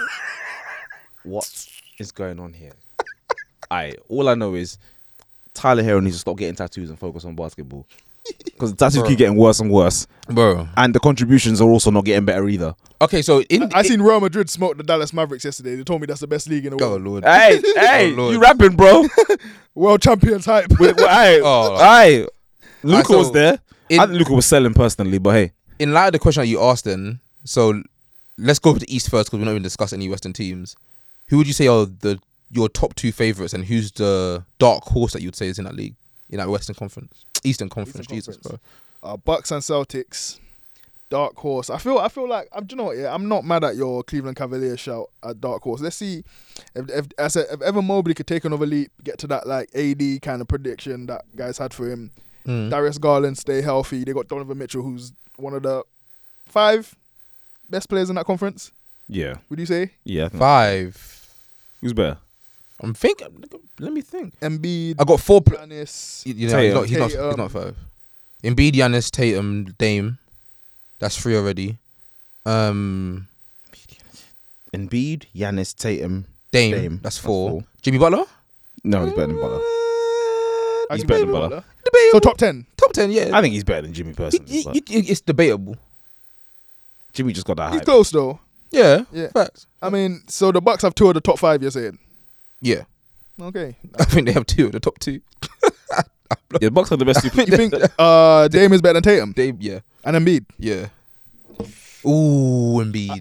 What is going on here? I all I know is Tyler Hero needs to stop getting tattoos and focus on basketball because the tattoos Bro. keep getting worse and worse, Bro. and the contributions are also not getting better either. Okay, so in I seen Real Madrid smoke the Dallas Mavericks yesterday. They told me that's the best league in the Oh world. Lord. Hey, hey, Oh, Lord. you rapping, bro? World champions hype. With, with, hey, Oh. hey, Luca so was there. in- I think Luca was selling personally, but hey, In light of the question that you asked, then so let's go to the East first because we're not even discussing any Western teams. Who would you say are the your top two favorites, and who's the dark horse that you'd say is in that league, in that Western Conference, Eastern Conference? Eastern Jesus, Conference. bro. Uh, Bucks and Celtics, dark horse. I feel, I feel like, I'm. Do you know what? Yeah, I'm not mad at your Cleveland Cavaliers shout at dark horse. Let's see if, if, as a, if Evan Mobley could take another leap, get to that like A D kind of prediction that guys had for him. Mm. Darius Garland stay healthy. They got Donovan Mitchell, who's one of the five best players in that conference. yeah, Would you say? yeah. I think- Five. Who's better? I'm thinking. Let me think. Embiid, I got four. Pl- Giannis. you know, he's Tatum. not, he's, not, he's Tatum. not five. Embiid, Giannis, Tatum, Dame. That's three already. Um, Embiid, Giannis, Tatum. Dame. Dame. That's That's four. four. Jimmy Butler. No, he's better than Butler. I He's give better Jimmy than Butler. Debatable. So top ten. top ten. Yeah. I think he's better than Jimmy Y- personally. y- but y- it's debatable. Jimmy just got that He's hype. close though. Yeah. Yeah. Facts. I mean, so the Bucks have two of the top five. You're saying? Yeah. Okay. I think they have two of the top two. Yeah, the Bucks are the best. You think uh, Dame is better than Tatum They, yeah. and Embiid? Yeah. Ooh, Embiid.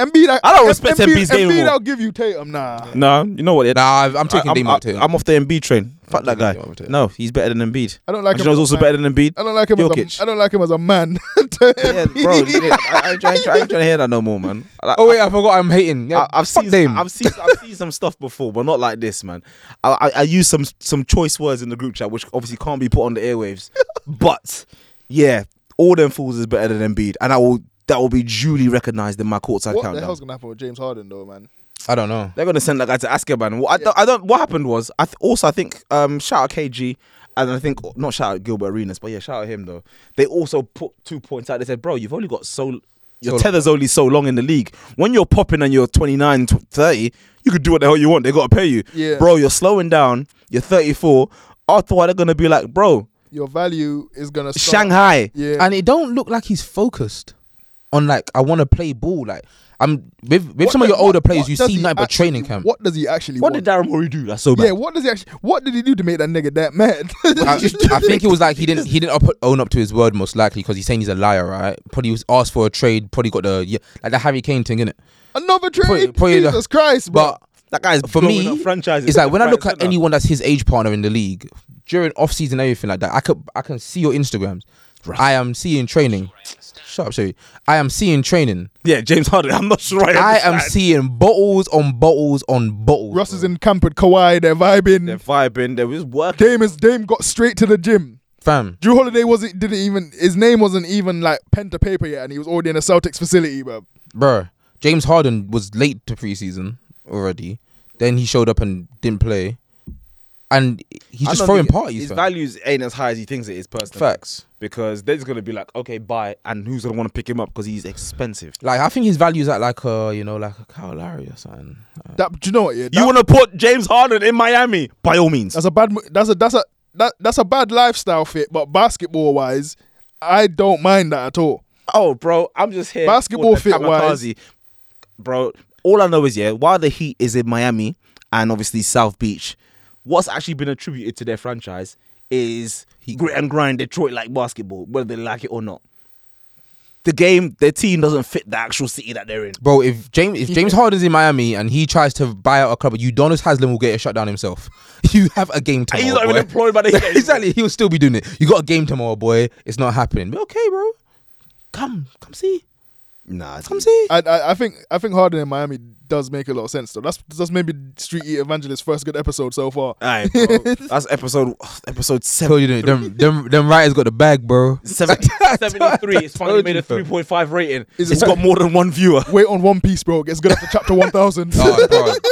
Embiid, I, I don't respect Embiid, Embiid's game Embiid, anymore. I'll give you Tatum. Nah. No, you know what? Yeah, Nah, I'm taking I'm, Dame I'm, out too. I'm off the Embiid train. Fuck that taking guy. Dame out too. No, he's better than Embiid. I don't like And him. you know as who's a also man. better than Embiid? I don't like him Jokic. as a, I don't like him as a man. Yeah, bro. Yeah, I, I, ain't trying, I ain't trying to hear that no more, man. I, Oh wait, I forgot I'm hating. Yeah, I, I've fuck seen, Dame. I've seen, I've seen some stuff before, but not like this, man. I, I, I use some some choice words in the group chat, which obviously can't be put on the airwaves. But yeah, all them fools is better than Embiid, and I will that will be duly recognised in my courtside What countdown. the hell's gonna happen with James Harden though, man? I don't know. They're gonna send that guy to Azkaban. What I, don't, I don't. What happened was, I th- also I think um, shout out K G, and I think not shout out Gilbert Arenas, but yeah, shout out him though. They also put two points out. They said, bro, you've only got so your So tether's only so long in the league. When you're popping and you're twenty-nine, thirty, you could do what the hell you want. They gotta pay you, Yeah. bro. You're slowing down. You're thirty-four. After a while, they're gonna be like, bro, Your value is gonna start. Shanghai. Yeah. And it don't look like he's focused on like I want to play ball. Like I'm with with What some of the- your older what- players, what you does see he night but actually- training camp. What does he actually What want? did Darren Morey do? That's so bad. Yeah, what does he actually? What did he do to make that nigga that mad? I, I think it was like he didn't he didn't up, own up to his word most likely because he's saying he's a liar, right? Probably was asked for a trade. Probably got the yeah, like the Harry Kane thing, innit? Another trade. Probably- probably the- Jesus Christ, bro. But That guy's for blowing me, up franchises. it's like when I look Right at centre. anyone that's his age partner in the league during off season and everything like that, I could I can see your Instagrams. I am seeing training. Shut up, sorry. I am seeing training. yeah, James Harden. I'm not sure. I, I am understand. seeing bottles on bottles on bottles. Russ is in camp with Kawhi. They're vibing. They're vibing. They was working. Dame is Dame got straight to the gym. Fam. Drew Holiday wasn't didn't even his name wasn't even like pen to paper yet, and he was already in a Celtics facility, bro. Bruh, James Harden was late to preseason already. Then he showed up and didn't play. And he's I just don't throwing think parties. His fam. values ain't as high as he thinks it is personally. Facts. Because they're just gonna be like, okay, bye, and who's gonna want to pick him up because he's expensive. Like I think his value's at like a you know like a Kyle Lowry or something. Uh, That do you know what? Yeah, You that- want to put James Harden in Miami? By all means. that's a bad. mo- That's a that's a that that's a bad lifestyle fit. But basketball wise, I don't mind that at all. Oh, bro, I'm just here. Basketball for the fit wise. kamikaze. Bro. All I know is yeah, while the Heat is in Miami and obviously South Beach, what's actually been attributed to their franchise is grit and grind Detroit like basketball, whether they like it or not. The game, their team doesn't fit the actual city that they're in. Bro, if James if James Harden's in Miami and he tries to buy out a club, Udonis Haslem will get a shutdown himself. You have a game tomorrow. He's not boy. even employed by the Heat. Exactly, he'll still be doing it. You got a game tomorrow, boy. It's not happening. But okay, bro. Come, come see. Nah, Come see. I, I I think I think Harden in Miami does make a lot of sense though. That's that's maybe Street Eat Evangelist's first good episode so far. Alright, bro. That's episode episode Told you, seven. them, them, them writers got the bag, bro. seventy, seventy-three. It's finally Told made you, a fam. three point five rating. Is It's it- got more than one viewer. Wait on One Piece, bro. It's good after chapter one thousand. Oh,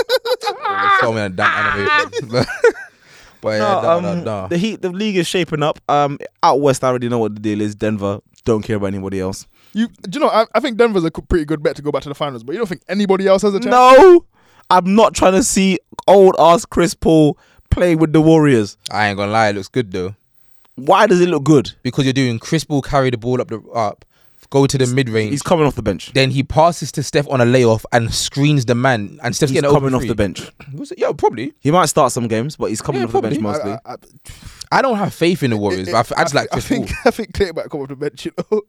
bro. Tell me that damn animation. But yeah, No, no, um, no, no. The Heat, the league is shaping up. Um, out west, I already know what the deal is. Denver, don't care about anybody else. You do you know? I, I think Denver's a co- pretty good bet to go back to the finals, but you don't think anybody else has a chance? No, I'm not trying to see old ass Chris Paul play with the Warriors. I ain't gonna lie, it looks good though. Why does it look good? Because you're doing Chris Paul carry the ball up the up, go to the mid range. He's coming off the bench. Then he passes to Steph on a layoff and screens the man, and Steph's He's getting coming over off the bench. bench. Yeah, probably. He might start some games, but he's coming Yeah, off the bench probably. mostly. I, I, I don't have faith in the Warriors, but I, f- I just I, like I Chris think Paul. I think Clay might come off the bench. You know,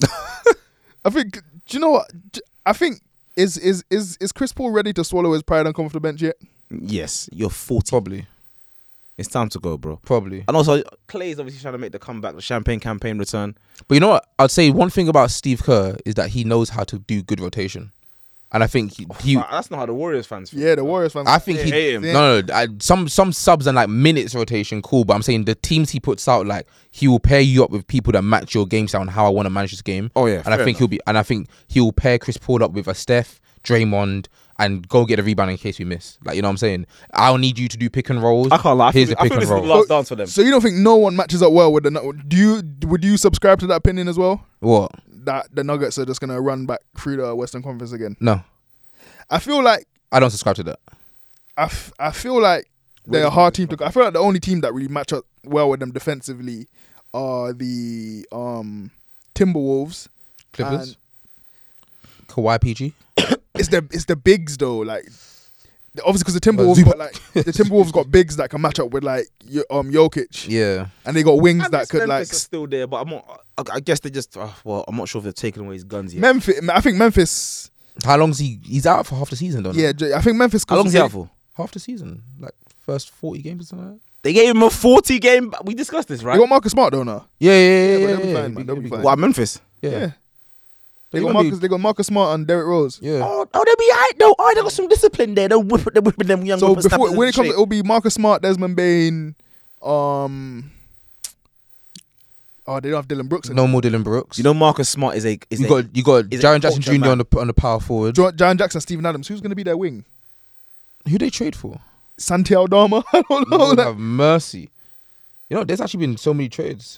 I think. Do you know what? D- I think is is is is Chris Paul ready to swallow his pride and come off the bench yet? Yes, you're forty. Probably, It's time to go, bro. probably. And also, Clay is obviously trying to make the comeback, the champagne campaign return. But you know what? I'd say one thing about Steve Kerr is that he knows how to do good rotation, and I think he. he But that's not how the Warriors fans feel. Yeah, the Warriors fans. I think They he. hate him. No, no, no. I, some some subs and like minutes rotation, cool. But I'm saying the teams he puts out, like he will pair you up with people that match your game style and how I want to manage this game. Oh, yeah, and I fair think enough. he'll be. And I think he will pair Chris Paul up with a Steph, Draymond, and go get a rebound in case we miss. Like you know what I'm saying. I'll need you to do pick and rolls. I can't lie. I Here's think, the I pick think and this is the roll. last dance for them. So you don't think no one matches up well with the? Nu- Do you? Would you subscribe to that opinion as well? What? That the Nuggets are just gonna run back through the Western Conference again. No, I feel like I don't subscribe to that. I, f- I feel like they're a hard team to. I feel like the only team that really match up well with them defensively are the um Timberwolves. Clippers, Kawhi P G. It's the it's the bigs though, like obviously because the Timberwolves got like the Timberwolves got bigs that can match up with like Yo- um Jokic, Yeah. and they got wings And that this could Memphis like is still there, but I'm not. I, I guess they just. Uh, well, I'm not sure if they've taken away his guns yet. Memphis. I think Memphis. How long's he? He's out for half the season, don't Yeah, J- I think Memphis. How long's he out for? half the season, like first forty games or something. Like that. They gave him a forty game. We discussed this, right? They got Marcus Smart though now. Yeah, yeah, yeah, Yeah, but yeah. they'll be yeah, fine, man. They'll be fine. What, Memphis? Yeah, Yeah. yeah. They They're got gonna Marcus. be- They got Marcus Smart and Derrick Rose. yeah. Oh, oh, they'll be alright though. Oh, they got some discipline there. They're whipping, they're whipping them young. So whippersnappers before when it into comes, shape. it'll be Marcus Smart, Desmond Bain. Um. Oh, they don't have Dylan Brooks. No more Dylan Brooks. you know, Marcus Smart is a. Is you a got you got is a Jaren Jackson culture Junior man. on the on the power forward. Jo- Jaren Jackson, Steven Adams. Who's going to be their wing? Who they trade for? Santi Aldama. I don't know. Lord Like, have mercy. You know, there's actually been so many trades.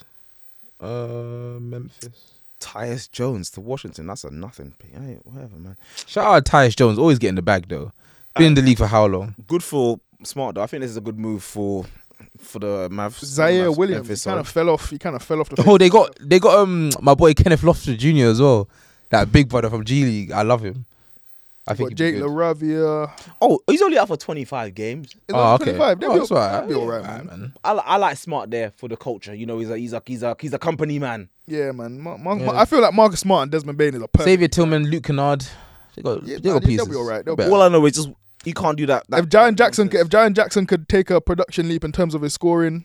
Uh, Memphis. Tyus Jones to Washington. That's a nothing. Hey, whatever, man. Shout out Tyus Jones, always getting the bag though. Been in the league for how long? Good for Smart though. I think this is a good move for for the Mavs. Zaire Mavs Williams. He Memphis kind of side. fell off. He kind of fell off the. Oh, they got they got um my boy Kenneth Loftus Junior as well. That big brother from G League. I love him. I think Got he'd be Jake good. LaRavia. Oh, he's only out for twenty-five games. Is Oh, that okay. twenty-five? They'll Oh, be, that's all- all right. they'll be all right, Yeah, man. I, li- I like Smart there for the culture. You know, he's a he's a he's a he's a company man. Yeah, man. Mar- Mar- Yeah. I feel like Marcus Smart and Desmond Bain is a perfect. Xavier Tillman, Luke Kennard. They got Yeah, they nah, got they- pieces. they'll be all right. They'll be Better. All I know is just you can't do that. that If Jaren that Jackson, nonsense. if Jaren Jackson could take a production leap in terms of his scoring,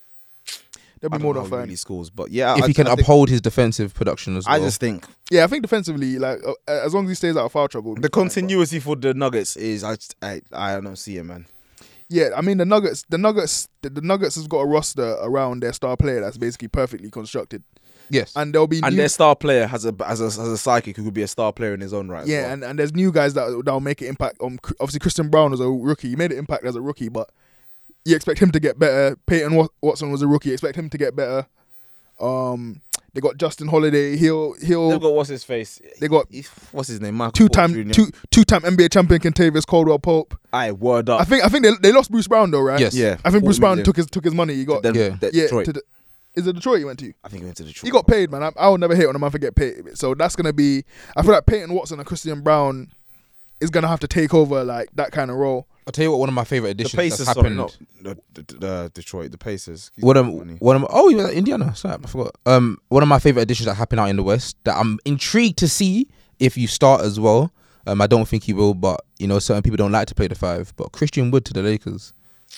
they'll I be don't more know than how he fine. really scores, but yeah, if I, he can I think- uphold his defensive production as well. I just think Yeah, I think defensively, like uh, as long as he stays out of foul trouble, the continuity for the Nuggets is I just, I I don't see it, man. Yeah, I mean the Nuggets, the Nuggets, the, the Nuggets has got a roster around their star player that's basically perfectly constructed, yes. and there'll be And new, their star player has a has a has a psychic who could be a star player in his own right. as yeah, well. and, and there's new guys that that'll make an impact. On obviously Christian Brown was a rookie, he made an impact as a rookie, but you expect him to get better. Peyton Wat- Watson was a rookie, expect him to get better. Um, they got Justin Holiday. He'll he'll. They've got what's his face. They got What's his name? Michael two Porter time Junior two two time N B A champion Kentavious Caldwell Pope. Aye, word up. I think I think they they lost Bruce Brown though, right? Yes. yeah, I think Bruce forty Brown million. took his took his money. He got Them- Yeah. De- yeah. Detroit. To the, is it Detroit he went to? I think he went to Detroit. He got paid, man. I, I will never hate on him if I get paid. So that's gonna be. I feel like Peyton Watson and Christian Brown is gonna have to take over like that kind of role. I'll tell you what. One of my favorite the additions Pacers. that's Sorry, happened. not the, the, the Detroit. The Pacers. He's One got of money. one of my, oh yeah, Indiana. Sorry, I forgot. Um, one of my favorite additions that happened out in the West that I'm intrigued to see if you start as well. Um, I don't think he will, but you know, certain people don't like to play the five. But Christian Wood to the Lakers,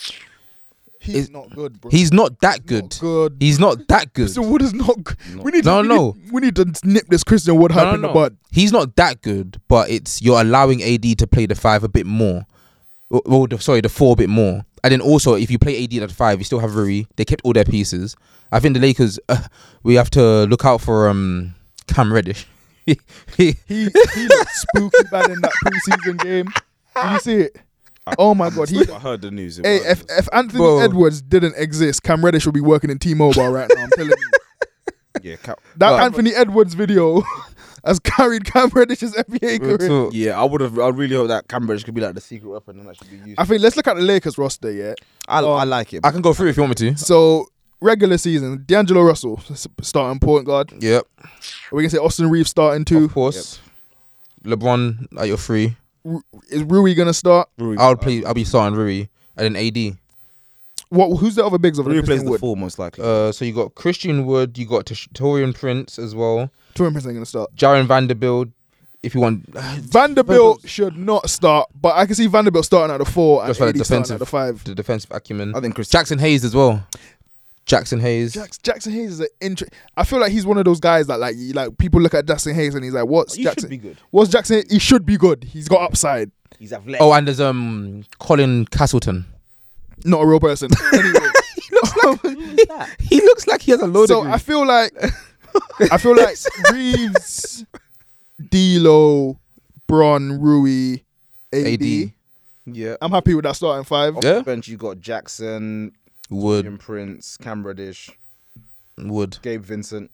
He's Is- not good, bro. he's not that Not good. good. He's not that good. Christian Wood is not good. No. We need No, to, we no. Need, we need to nip this Christian Wood hype No, no, in the no. bud. He's not that good, but it's you're allowing A D to play the five a bit more. Well, well, the, sorry, the four a bit more. And then also, if you play A D at the five, you still have Rui. They kept all their pieces. I think the Lakers, uh, we have to look out for um, Cam Reddish. he, He he looked spooky bad in that preseason game. Did you see it? Oh my god, he. I heard the news. It Hey, was- if if Anthony Bro. Edwards didn't exist, Cam Reddish would be working in T-Mobile right now. I'm telling you. yeah, Cap- That Well, Anthony Edwards video has carried Cam Reddish's N B A Real career. talk. yeah. I would have. I really hope that Cambridge could be like the secret weapon and actually be used. I think let's look at the Lakers roster, yeah. I, um, I like it. I can go through if you want me to. So regular season, D'Angelo Russell s- starting point guard. Yep, We can say Austin Reeves starting too. of course. LeBron at your three. Ru- Is Rui gonna start? Rui- I'll play. I'll be starting Rui and then A D. What? Who's the other bigs of Rui the plays Christian the Wood? four most likely. Uh, so you got Christian Wood. You got Tish- Torian Prince as well. Two Prince ain't gonna start. Jaren Vanderbilt. If you want, Vanderbilt should not start, but I can see Vanderbilt starting at the four and Just for the A D starting defensive- at the five. the defensive acumen. I think Chris. Jackson Hayes as well. Jackson Hayes. Jackson, Jackson Hayes is an intro. I feel like he's one of those guys that like you- like people look at Jackson Hayes and he's like, what's You Jackson? should be good. What's Jackson? He should be good. He's got upside. He's athletic. Oh, and there's um Colin Castleton. Not a real person. Anyway, He looks like he looks like he has a load so of. I feel like I feel like Reeves, D'Lo, Bron, Rui, A D. A D. yeah. I'm happy with that starting five. Off Yeah. the bench, you got Jackson, Wood. Ian Prince, Cam Reddish, Wood. Gabe Vincent.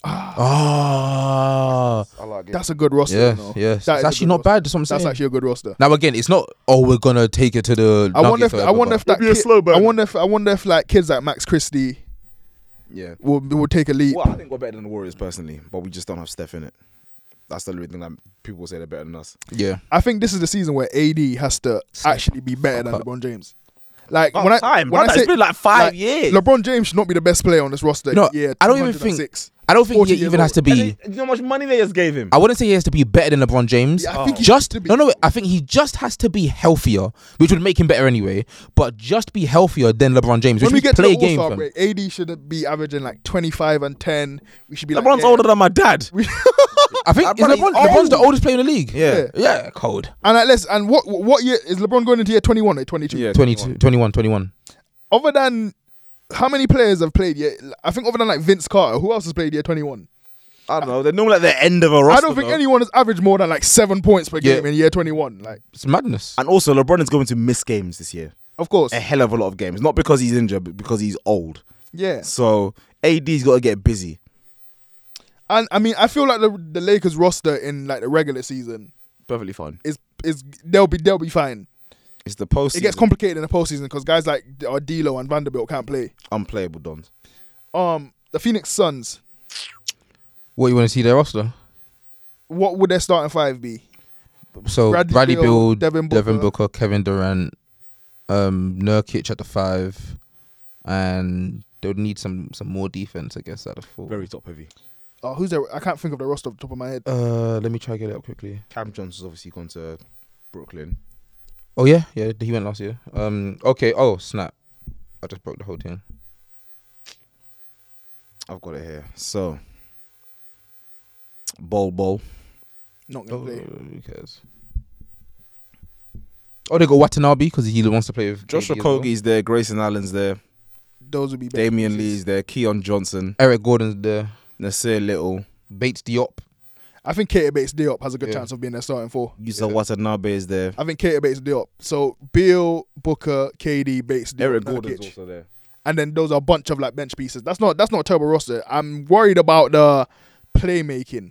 Ah. I like it. That's a good roster. Yes, you know. yes. That is It's a actually good not roster. bad. That's what I'm saying. That's actually a good roster. Now again, it's not. Oh, we're gonna take it to the. I wonder if Nuggets or I wonder if whatever, that It'll be a kid, slow burn. I wonder if I wonder if like kids like Max Christie yeah. will will take a leap. Well, I think we're better than the Warriors personally, but we just don't have Steph in it. That's the only thing that people say they're better than us. but- yeah. I think this is the season where A D has to actually be better than Fuck up. LeBron James. Like About when I time, when brother. I say It's been like five like, years. LeBron James should not be the best player on this roster. No, yeah, I don't even think- six. I don't think forty he years even has to old. be. And they- do you know how much money they just gave him? I wouldn't say he has to be better than LeBron James. Yeah, I think he just has to be. no, no. I think he just has to be healthier, which would make him better anyway. But just be healthier than LeBron James, which When we we get to play the game All-Star from. break, A D should be averaging like twenty-five and ten. We should be like LeBron's yeah. older than my dad. I think is LeBron is LeBron, LeBron's the old. oldest player in the league. Yeah. yeah, cold. And like, let's and what what year is LeBron going into year twenty-one or twenty-two? Yeah. twenty-two, twenty-one, twenty-one. Other than how many players have played year? I think other than like Vince Carter, who else has played year twenty-one? I don't know. They're normally at the end of a roster. I don't think though. anyone has averaged more than like seven points per Yeah. game in year twenty-one. Like, It's madness. And also, LeBron is going to miss games this year. of course, A hell of a lot of games. Not because he's injured, but because he's old. yeah. So A D's got to get busy. And I mean, I feel like the the Lakers roster in like the regular season Perfectly fine. is is they'll be they'll be fine. It's the post. It gets complicated in the postseason because guys like uh, D'Lo and Vanderbilt can't play. unplayable dons. Um, the Phoenix Suns. What you want to see their roster? What would their starting five be? So Bradley Bradley, Beal, Beal, Devin Devin Booker. Booker, Kevin Durant, um, Nurkic at the five, and they would need some some more defense, I guess, at the four. Very top heavy. Oh, who's there? I can't think of the roster off the top of my head. Uh, let me try to get it up quickly. Cam Johnson's obviously gone to Brooklyn. Oh yeah, yeah, he went last year. Um, okay. Oh snap! I just broke the whole team. I've got it here. So, Bol Bol. Not Oh, gonna play. who cares? Oh, they got Watanabe because he wants to play with Joshua K D as well. Okogie's there. Grayson Allen's there. Those would be better Damian choices. Lee's there. Keon Johnson. Eric Gordon's there. Nasir Little. Bates Diop. I think Keita Bates Diop has a good Yeah. chance of being their starting four. Yusa Watanabe is there. I think Keita Bates Diop. So Beal, Booker, K D, Bates Diop, Eric Nurkic. Gordon's also there. And then those are a bunch of like bench pieces. That's not that's not a terrible roster. I'm worried about the playmaking,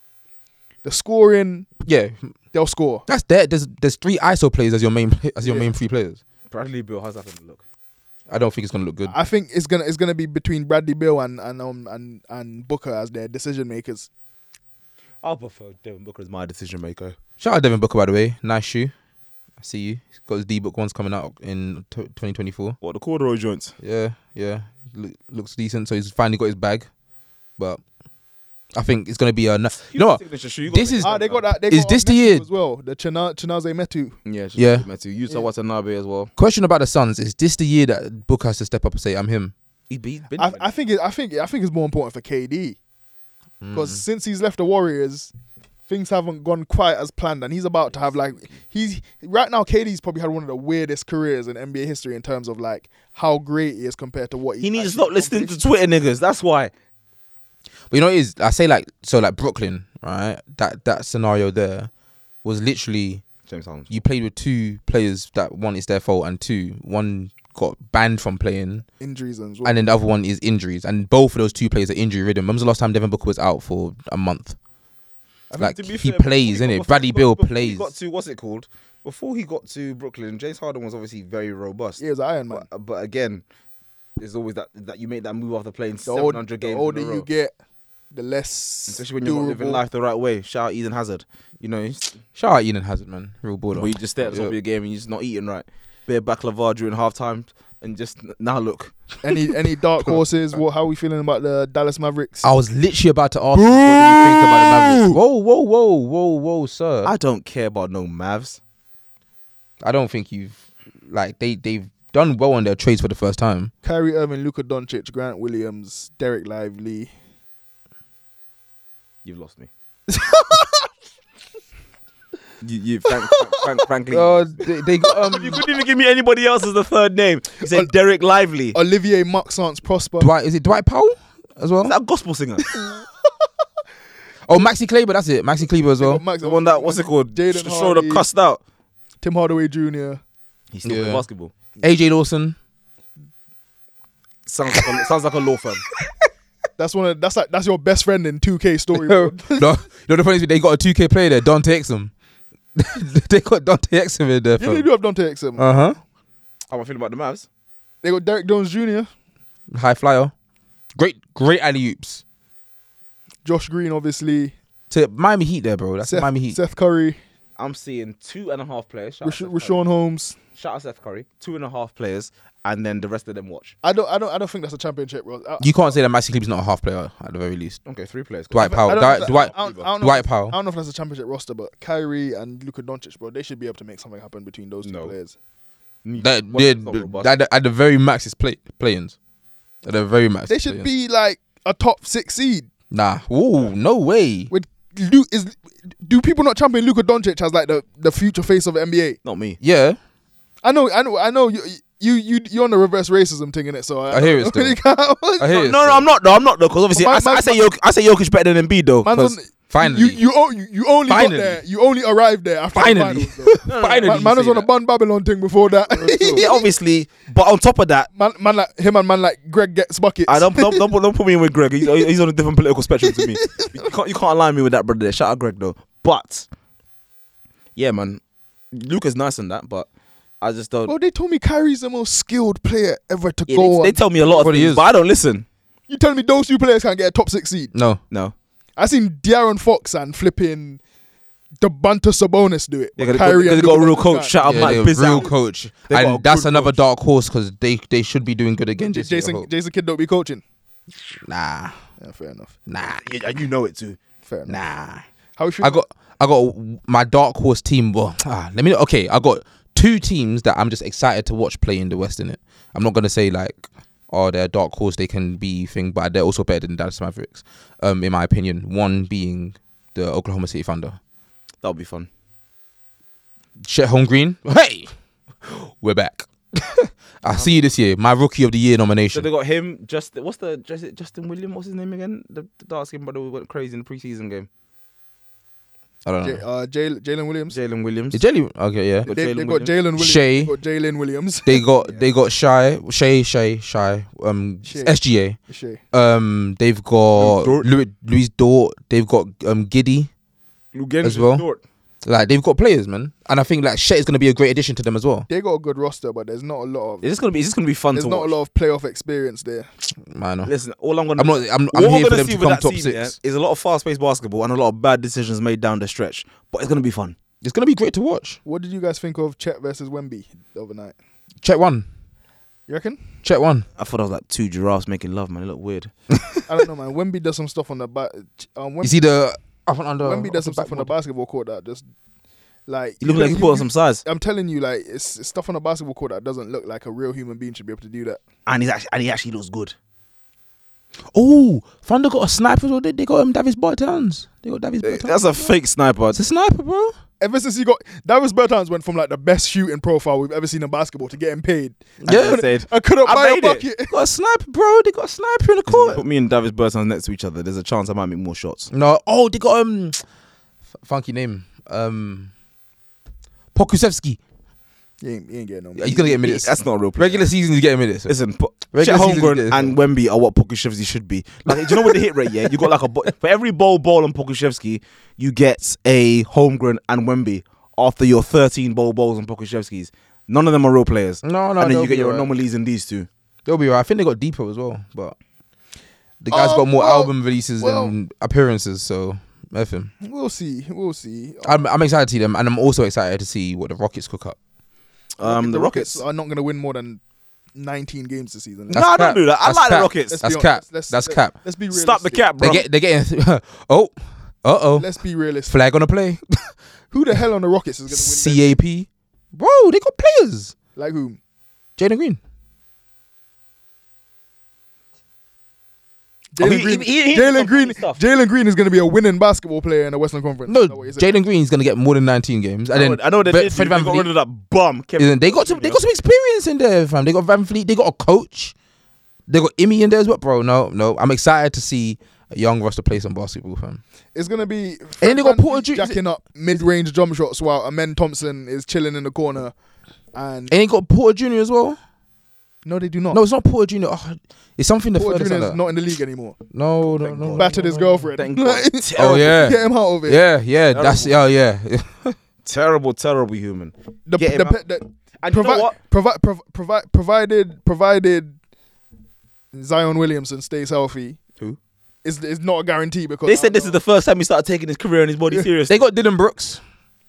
the scoring. Yeah, They'll score. that's there. There's there's three I S O players as your main play, as your Yeah. main three players. Bradley Beal, how's that going to look? I don't think it's gonna look good. I think it's gonna it's gonna be between Bradley Beal and and um and and Booker as their decision makers. I'll prefer Devin Booker as my decision maker. Shout out Devin Booker, by the way. Nice shoe. I see you. He's got his D book ones coming out in t- twenty twenty-four. What, the corduroy joints? Yeah, yeah. Look, looks decent. So he's finally got his bag. But I think it's gonna be a. n- You know what? Signature shoe. You got This the- is- Ah, they got that. They Is got this the Metu year- as well? The China Chinaze Metu. Yeah, just Yeah. yeah. To Yusa Yeah. Watanabe as well. Question about the Suns: is this the year that Booker has to step up and say, "I'm him"? He's been. been I, I think it, I think I think it's more important for K D because since he's left the Warriors, things haven't gone quite as planned, and he's about to have like he's right now. K D's probably had one of the weirdest careers in N B A history in terms of like how great he is compared to what he. he needs to actually stop listening to accomplished. Twitter niggas. That's why. But you know what it is? I say like so like Brooklyn, right? That that scenario there was literally James Harden. you played with two players that one is their fault and two one got banned from playing injuries and, well. and then the other one is injuries and both of those two players are injury ridden. When was the last time Devin Booker was out for a month? I think Like, to be he fair, plays, before he innit? got- Bradley before- Beal before plays. He got to what's it called? Before he got to Brooklyn, James Harden was obviously very robust. Yeah, he was an Iron Man. But, but again, there's always that that you make that move after playing The, seven old, hundred the games. older in a row. you get, the less especially when you're not living durable. life the right way. Shout out Eden Hazard. You know, he's- Shout out Eden Hazard, man. Real baller. or you just stay at the top Yeah. of your game and you're just not eating right. Bit of baklava during half time and just now look. Any any dark horses? What? How are we feeling about the Dallas Mavericks? I was literally about to ask you, what do you think about the Mavericks? Whoa, whoa, whoa, whoa, whoa, sir. I don't care about no Mavs. I don't think you've like they they've done well on their trades for the first time. Kyrie Irving, Luka Doncic, Grant Williams, Derek Lively. You've lost me. you, you frank, frank, frank, frankly. Uh, they, they got you um, couldn't even give me anybody else as the third name. You said Derek Lively. Olivier Maxence Prosper. Dwight. Is it Dwight Powell as well? Is that a gospel singer? Oh, Maxi Kleber. That's it. Maxi Kleber as well. Max- The one that, what's it called? Jaden Sh- Showed up Hardy. cussed out. Tim Hardaway Junior He's still Yeah. playing basketball. A J Lawson. Sounds like a, sounds like a law firm. That's one of that's like that's your best friend in two K story. no, no, the funny thing, they got a two K player there, Dante Exum. They got Dante Exum in there. Yeah, they do have Dante Exum. Uh huh. How am I feeling about the Mavs? They got Derek Jones Junior, High flyer. Great, great alley oops. Josh Green, obviously. To Miami Heat there, bro. That's Seth, Miami Heat. Seth Curry, I'm seeing two and a half players. Shout out Rash- Seth Rashawn Holmes. Curry. shout out Seth Curry, two and a half players, and then the rest of them watch. I don't, I don't, I don't think that's a championship, bro. I, You can't say that Maxi Kleber's not a half player at the very least. Okay, three players. Dwight I Powell, don't know Dwight, if that- Dwight, I don't- I don't know Dwight if- Powell. I don't know if that's a championship roster, but Kyrie and Luka Doncic, bro, they should be able to make something happen between those two No. players. That, What's yeah, not robust? at, the, at the very max is play play-ins. At the very max. They is should play-ins. be like a top six seed. Nah. Ooh, no way. With Lu- is do people not champion Luka Doncic as like the, the future face of the N B A? Not me. Yeah. I know, I know, I know. You you you you're on the reverse racism thing in it, so I, I hear it still. I hear No, it no, still. I'm not though. I'm not though, because obviously Man- I, say- I man- say Jok- I say Jokic better than Embiid though. Man's 'cause- on, Finally. you you, o- you you only Finally. got there. You only arrived there after Finally. the finals. though. Finally. Man, man you was say on a that. Bun Babylon thing before that. yeah, obviously, but on top of that, man, man like him and man like Greg gets buckets. I don't don't, don't, put, don't put me in with Greg. He's, he's on a different political spectrum to me. You can't you can't align me with that brother there. Shout out Greg though. But yeah, man, Luka's nice in that, but I just don't. Well, they told me Kyrie's the most skilled player ever to Yeah, go they, on. they tell me a lot of What he things, is. but I don't listen. You telling me those two players can't get a top six seed? No. No, I seen De'Aaron Fox and flipping Domantas Sabonis do it. they but got, Kyrie they and got a Luka real Doncic coach. can't. Shout out Yeah, Mike they're Bizzle. real coach. They got a And that's good another coach. dark horse because they, they should be doing good again. J- this year, I Jason hope. Jason Kidd don't be coaching. Nah. Yeah, fair enough. Nah. Yeah, you know it too. Fair enough. Nah. How should I got I got my dark horse team. Well, ah, let me. Okay, I got two teams that I'm just excited to watch play in the West. In it, I'm not gonna say like, oh, they're dark horse. They can be thing, but they're also better than Dallas Mavericks, um, in my opinion. One being the Oklahoma City Thunder. That'll be fun. Chet Holmgren. Hey, we're back. I'll see you this year. My Rookie of the Year So nomination. they got him. Just what's the just Justin Williams? What's his name again? The, the dark skin brother who went crazy in the preseason game. I don't J- know. uh, Jay- Jalen Williams? Jalen Williams. Is Jelly? Okay, yeah. Got They, Jalen they got Williams. Jalen Williams. Shea. They got Jalen Williams. They got they got Shy, Shay, Shay, Shy, um, Shea. S G A. Shea. Um, they've got Dort. Louis, Louis Dort. They've got um Giddy. Lugen as well. Dort. Like they've got players, man, and I think like Shet is gonna be a great addition to them as well. They got a good roster, but there's not a lot of Is this gonna be? Is this gonna be fun there's to not watch? a lot of playoff experience there. I know. Listen, all I'm gonna. I'm not. I'm, what I'm we're here for gonna them see to with come that top team, six. yeah, is a lot of fast-paced basketball and a lot of bad decisions made down the stretch. But it's gonna be fun. It's gonna be great to watch. What did you guys think of Chet versus Wemby the other night? Check one. You reckon? Check one. I thought I was like two giraffes making love, man. It looked weird. I don't know, man. Wemby does some stuff on the back. Um, You Wemby, see the up and under. Wemby does some up stuff on the backboard. basketball court that just like You look like you put on some size, I'm telling you, like it's, it's stuff on the basketball court that doesn't look like a real human being should be able to do that. and he's actually and he actually looks good. Oh, Thunder got a sniper. as well. They, they got him Davis Bertans. They got Davis Bertans. That's a fake sniper. It's a sniper, bro. Ever since he got Davis Bertans went from like the best shooting profile we've ever seen in basketball to getting paid. Yeah. I said, I couldn't I buy a made it. bucket. Got a sniper, bro. They got a sniper in the court. Put me and Davis Bertans next to each other. There's a chance I might make more shots. No. Oh, they got um, f- funky name. Um, Pokusevski. He ain't, he ain't getting no Yeah, he's gonna get minutes. That's not a real player. Regular season, he's getting minutes. Listen, po- Regular Chet season, Holmgren yeah. and Wemby are what Pokushevsky should be. Like, do you know what the hit rate? Yeah, you got like a bo- for every ball ball on Pokushevsky, you get a Holmgren and Wemby after your thirteen ball balls on Pokushevsky's. None of them are real players. No, no, and then they'll you get be your alright. anomalies in these two. They'll be right. I think they got deeper as well, but the guy's Um, got more well, album releases well- than appearances. So, F him. We'll see. We'll see. I'm, I'm excited to see them, and I'm also excited to see what the Rockets cook up. Um, the, Rockets. are not going to win more than nineteen games this season. No, I don't do that. I That's like the cap. Rockets. Let's That's be cap. honest. Let's- That's let's- cap. Let's be realistic. Stop the cap, bro. They get, they getting. oh, uh oh. Let's be realistic. Flag on the play. Who the hell on the Rockets is going to win? C A P. Bro, they got players. Like whom? Jaden Green. Oh, Jalen he- Green. he- he- he Jalen did Green. some stuff. Jalen Green is going to be a winning basketball player in the Western Conference. No, Is that what you said? Jaden Green is gonna get more than nineteen games. And I know, then I know they Fred- did. Fred They Van got Vliet- rid of that bum. Kevin. Isn't- They got some. They got some experience in there, fam. They got Van Vliet. They got a coach. They got Imi in there as well, bro. No, no. I'm excited to see a young roster play some basketball, fam. It's going to be And they got Van Porter Vliet Jr. jacking up mid-range jump shots while Amen Thompson is chilling in the corner. And And they got Porter Junior as well. no, they do not. No, it's not Porter Junior Oh, it's something the Porter furthest Junior like is that. not in the league anymore. No, no, no. Battered his girlfriend. Thank God. Oh Terrible, yeah, Get him out of it. yeah, yeah. That's oh yeah. terrible, terrible human. The, Get him the, out. the, And you know provi- what? provi- prov- provi- provided provided Zion Williamson stays healthy. Who? Is is not a guarantee because They said this is the first time he started taking his career and his body serious. They got Dylan Brooks.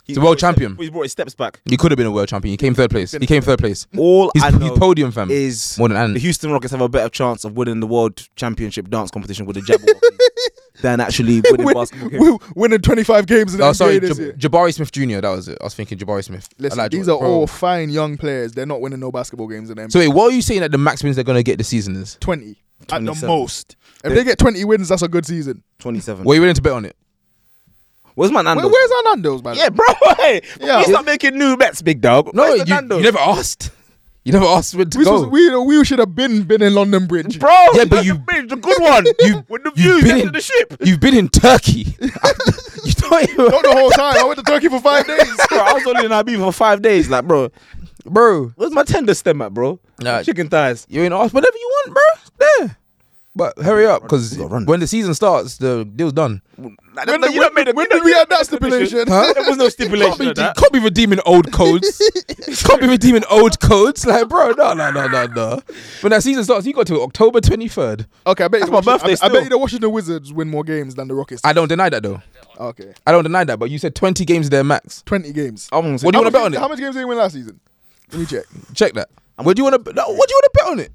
He's the world brought his champion. Steps, he's brought his steps back. He could have been a world champion. He came third place. He came third place. All He's, I know he's podium fam. is more than and. the Houston Rockets have a better chance of winning the world championship dance competition with the Jabberwockies than actually winning Win- basketball games. Win- winning twenty-five games in the Oh, N B A sorry, this Jab- year. Jabari Smith Junior That was it. I was thinking Jabari Smith. I Listen, like these Jabari- are bro. all fine young players. They're not winning no basketball games in the N B A. So wait, what are you saying that the max wins they're gonna get this season is? twenty at the twenty-seven. most. If They- they get twenty wins, that's a good season. twenty-seven. What are you willing to bet on it? Where's my Nando's? Where, where's our Nando's, man? Yeah, bro. Hey, Yeah. you start making new bets, big dog. No, Where's you, the Nando's? you never asked. You never asked where to we, go. supposed, we we should have been been in London Bridge. Bro, Yeah, but that's you- the bridge, the good one. you- with the you've view been next to in- the ship. You've been in Turkey. you don't even, Not the whole time. I went to Turkey for five days. Bro, I was only in I B for five days. Like, bro, bro. where's my tender stem at, bro? Nah. Chicken thighs. You ain't asked whatever you want, bro. There. But hurry up, because We gotta run. when the season starts, the deal's done. Like, When, no, when, you don't made a- when you did don't- we you have don't that make a stipulation? Huh? There was no Can't stipulation be, of that. can't be redeeming old codes. Can't be redeeming old codes. Like, bro, no, no, no, no, no. When that season starts, you got to October twenty-third. Okay, I bet, you That's my the Washington- birthday I, I bet still. you the Washington Wizards win more games than the Rockets. I don't deny that, though. Okay, I don't deny that, but you said twenty games is their max. twenty games. I'm gonna say- What do you How want to bet much- on it? How much games did they win last season? Let me check. Check that. What do you want to? No, what do you want to bet on it?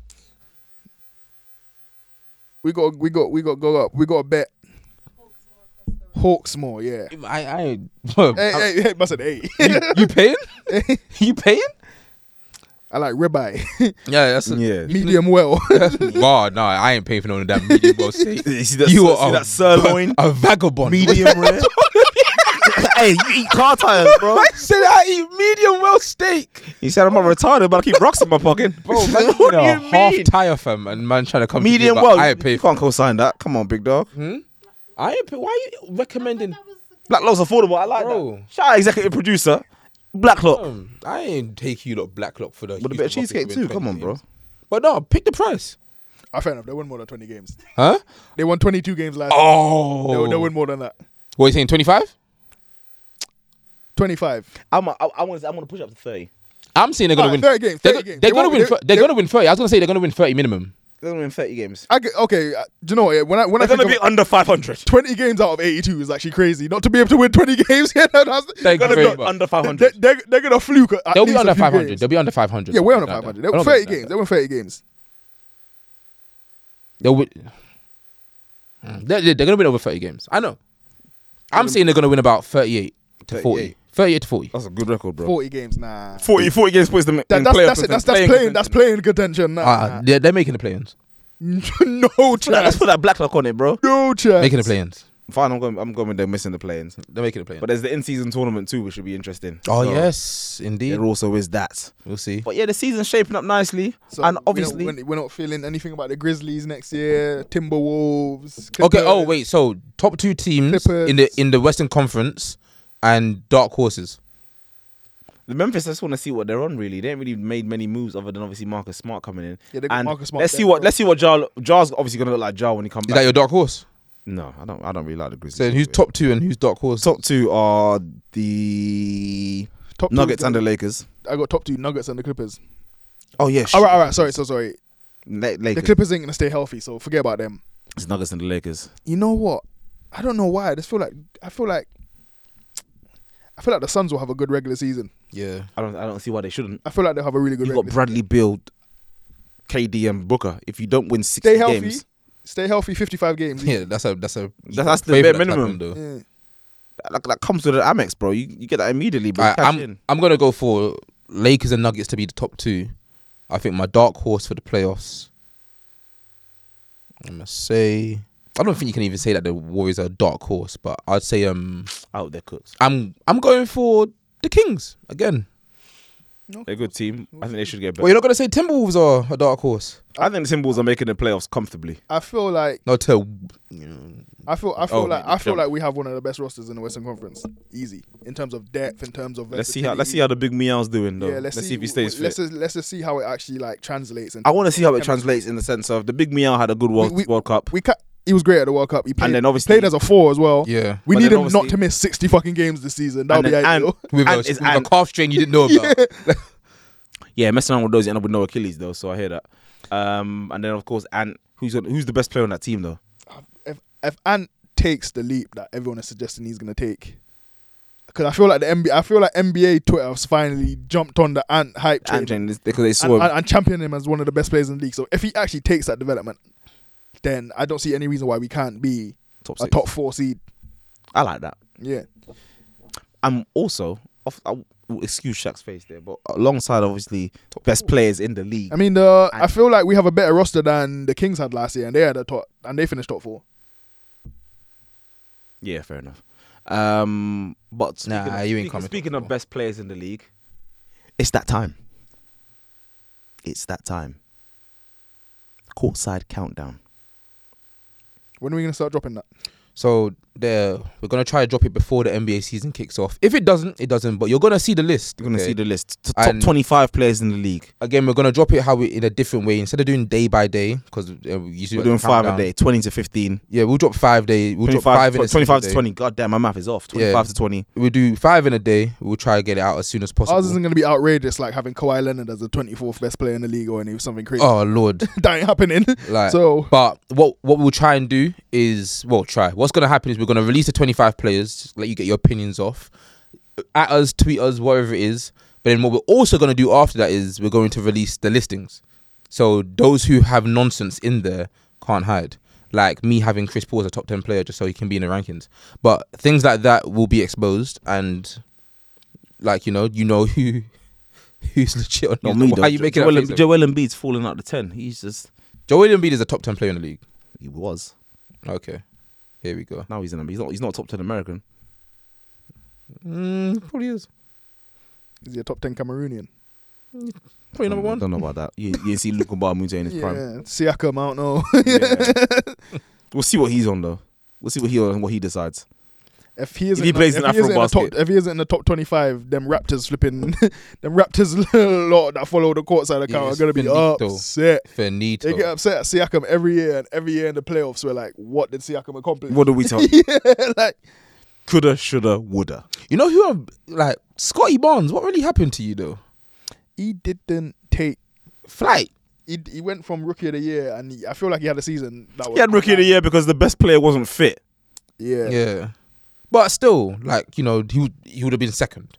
We got, we got, we got go up. We got to bet. Hawksmoor, yeah. I, I, ain't- Hey, hey, hey, must have eight. you, you paying? you paying? I like ribeye, Yeah, that's a, Yeah. medium well. wow. No, I ain't paying for no damn medium well steak. You see that, You you are see a- that sirloin? A vagabond. Medium rare. Hey, you eat car tires, bro. I said I eat medium well steak. He said I'm not retarded, but I keep rocks in my pocket. Bro, man, what do a you half mean? tire fam, and man trying to come Medium to me, but well. I You ain't pay for. can't co-sign that. Come on, big dog. Hmm? I ain't pay. Why are you recommending? Black Law's affordable. I like Bro. that. Shout out executive producer, Black Law. Um, I ain't take you lot black lock for the. With a bit of Houston cheesecake Rockets to too. win Come on, twenty bro. games. But no, pick the price. Ah, fair enough. They won more than twenty games. Huh? They won twenty-two games last. Oh. They, they win more than that. What are you saying? Twenty-five? twenty-five. I'm. I, I want. I want to push up to thirty. I'm saying they're gonna Alright, win. thirty games. They're, thirty go- games. they're They gonna won't- win. they- thir- They're they- gonna win thirty. I was gonna say they're gonna win thirty minimum. They're gonna win thirty games. I get, okay, uh, do you know what? When I when They're I think gonna of be under five hundred. twenty games out of eighty-two is actually crazy. Not to be able to win twenty games. Yeah, no, that's, Thank Gonna you be very much. under five they, hundred. they're, they're gonna fluke. At They'll be least a under few five hundred. games. They'll be under five hundred. Yeah, we're under Like five that. hundred. They I won don't thirty think like games. that. They won thirty games. They'll win. They're, they're gonna win over thirty games. I know. I'm saying they're gonna win about thirty-eight to forty. thirty-eight. thirty-eight to forty. That's a good record, bro. Forty games, nah. forty, forty games puts them That, in that's playoff that's it. That's that's contention. playing. That's playing contention. Nah, Ah, they're, they're making the play-ins. no Put that- chance. Let's put that black lock on it, bro. No chance. Making the play-ins. Fine, I'm going. I'm going with them missing the play-ins. They're making the play-ins. But there's the in-season tournament too, which should be interesting. Oh So yes, indeed. There also is that. We'll see. But yeah, the season's shaping up nicely, So and we're obviously, not, we're not feeling anything about the Grizzlies next year. Timberwolves. Okay. Clippers. Oh wait. So top two teams Clippers. in the in the Western Conference and dark horses. the Memphis. I just want to see what they're on. Really, they ain't really made many moves other than obviously Marcus Smart coming in. Yeah, they got And Marcus Smart let's there, see what bro. let's see what Jar Jar's obviously gonna look like Jar when he comes Is back. that your dark horse? no, I don't. I don't really like the Grizzlies. So who's top two and who's dark horse? Top two are the Top two Nuggets is and the gonna- Lakers. I got top two Nuggets and the Clippers. Oh yeah, All right, all right. Sorry, so sorry. La- The Lakers. Clippers ain't gonna stay healthy, so forget about them. It's Nuggets and the Lakers. You know what? I don't know why. I just feel like I feel like I feel like the Suns will have a good regular season. Yeah. I don't. I don't see why they shouldn't. I feel like they'll have a really good. You regular got Bradley Beal, K D, and Booker. If you don't win sixty Stay healthy. games, Stay healthy. Fifty-five games. Yeah, that's a that's a That- that's the favour bare that's minimum. happened, though. Yeah. that, that comes with an Amex, bro. You you get that immediately, bro. Alright, Cash I'm in. I'm gonna go for Lakers and Nuggets to be the top two. I think my dark horse for the playoffs. I'm gonna say I don't think you can even say that the Warriors are a dark horse, but I'd say um Out there, cooks. I'm I'm going for the Kings again. They're a good team. I think they should get better. Well, you're not gonna say Timberwolves are a dark horse. I think the Timberwolves are making the playoffs comfortably. I feel like Not to you know, I feel I feel Oh, like the I feel jump. like we have one of the best rosters in the Western Conference. Easy in terms of depth, in terms of Let's see how let's versatility. see how the big meow's doing though. Yeah, let's, let's see, see if he stays let's fit. Just, let's just see how it actually like translates. into I want to see how it chemistry. translates in the sense of the big meow had a good World, We- we- World Cup. We ca- he was great at the World Cup. He played, then obviously- played as a four as well. yeah. We But need then him not obviously- to miss sixty fucking games this season. That would And be then- ideal. With, a, And with it's- a and- calf strain you didn't know about. Yeah, messing around with those, you end up with no Achilles though. So I hear that. Um, and then of course, Ant, who's who's the best player on that team though? if if Ant takes the leap that everyone is suggesting he's going to take, because I feel like the N B A, I feel like N B A Twitter has finally jumped on the Ant hype train And Jen, because they and, saw and, and championed him as one of the best players in the league. So if he actually takes that development, then I don't see any reason why we can't be top a six. top four seed. I like that. Yeah. I'm also, off, I, excuse Shaq's face there, but alongside obviously best players in the league. I mean, the And- I feel like we have a better roster than the Kings had last year, and they had a top, and they finished top four. Yeah, fair enough. Um, but speaking, Nah, of, you ain't speaking, coming speaking top of four. best players in the league, it's that time. It's that time. Courtside countdown. When are we gonna start dropping that? So there, we're gonna try to drop it before the N B A season kicks off. If it doesn't, it doesn't. But you're gonna see the list. You're gonna okay? see the list. T- top And- twenty-five players in the league. Again, we're gonna drop it how we in a different way. Instead of doing day by day, because uh, we usually We're doing five a countdown. day, twenty to fifteen. Yeah, we'll drop five day. We'll drop twenty-five, five in a twenty-five to single day. twenty. God damn, my math is off. twenty-five Yeah. to twenty. We'll do five in a day. We'll try to get it out as soon as possible. Ours isn't gonna be outrageous like having Kawhi Leonard as the twenty-fourth best player in the league or any something crazy. Oh Lord. That ain't happening. Like, So but what what we'll try and do is, well, try. What's gonna happen is we're gonna release the twenty-five players, just let you get your opinions off. At us, tweet us, whatever it is. But then what we're also gonna do after that is we're going to release the listings. So those who have nonsense in there can't hide. Like me having Chris Paul as a top ten player just so he can be in the rankings. But things like that will be exposed, and like you know, you know who who's legit or Not not. me, Why though. are you making Joel, that Em- face? Joel Embiid's falling out the ten. He's just Joel Embiid is a top ten player in the league. he was. Okay, here we go. Now he's in. He's not. He's not a top ten American. Mm, probably is. is he a top ten Cameroonian? Probably number I one. don't know about that. You, you didn't see Luka Barmute in his Yeah, prime. Siakam, I don't know. Yeah. We'll see what he's on though. We'll see what he what he decides. If he isn't, he plays if in he isn't in the Afrobasket. top, if he isn't in the top twenty-five, them Raptors flipping, them Raptors lot that follow the courtside account Yeah, are gonna be finito. upset. Finito. They get upset at Siakam every year, and every year in the playoffs, we're like, "What did Siakam accomplish?" What do we tell? yeah, like Coulda, shoulda, woulda. You know who I'm like? Scotty Barnes. What really happened to you though? he didn't take. Flight. He, he went from rookie of the year, and he, I feel like he had a season that was. He had rookie of the year because the best player wasn't fit. Yeah, Yeah. But still, like you know, he would, he would have been second.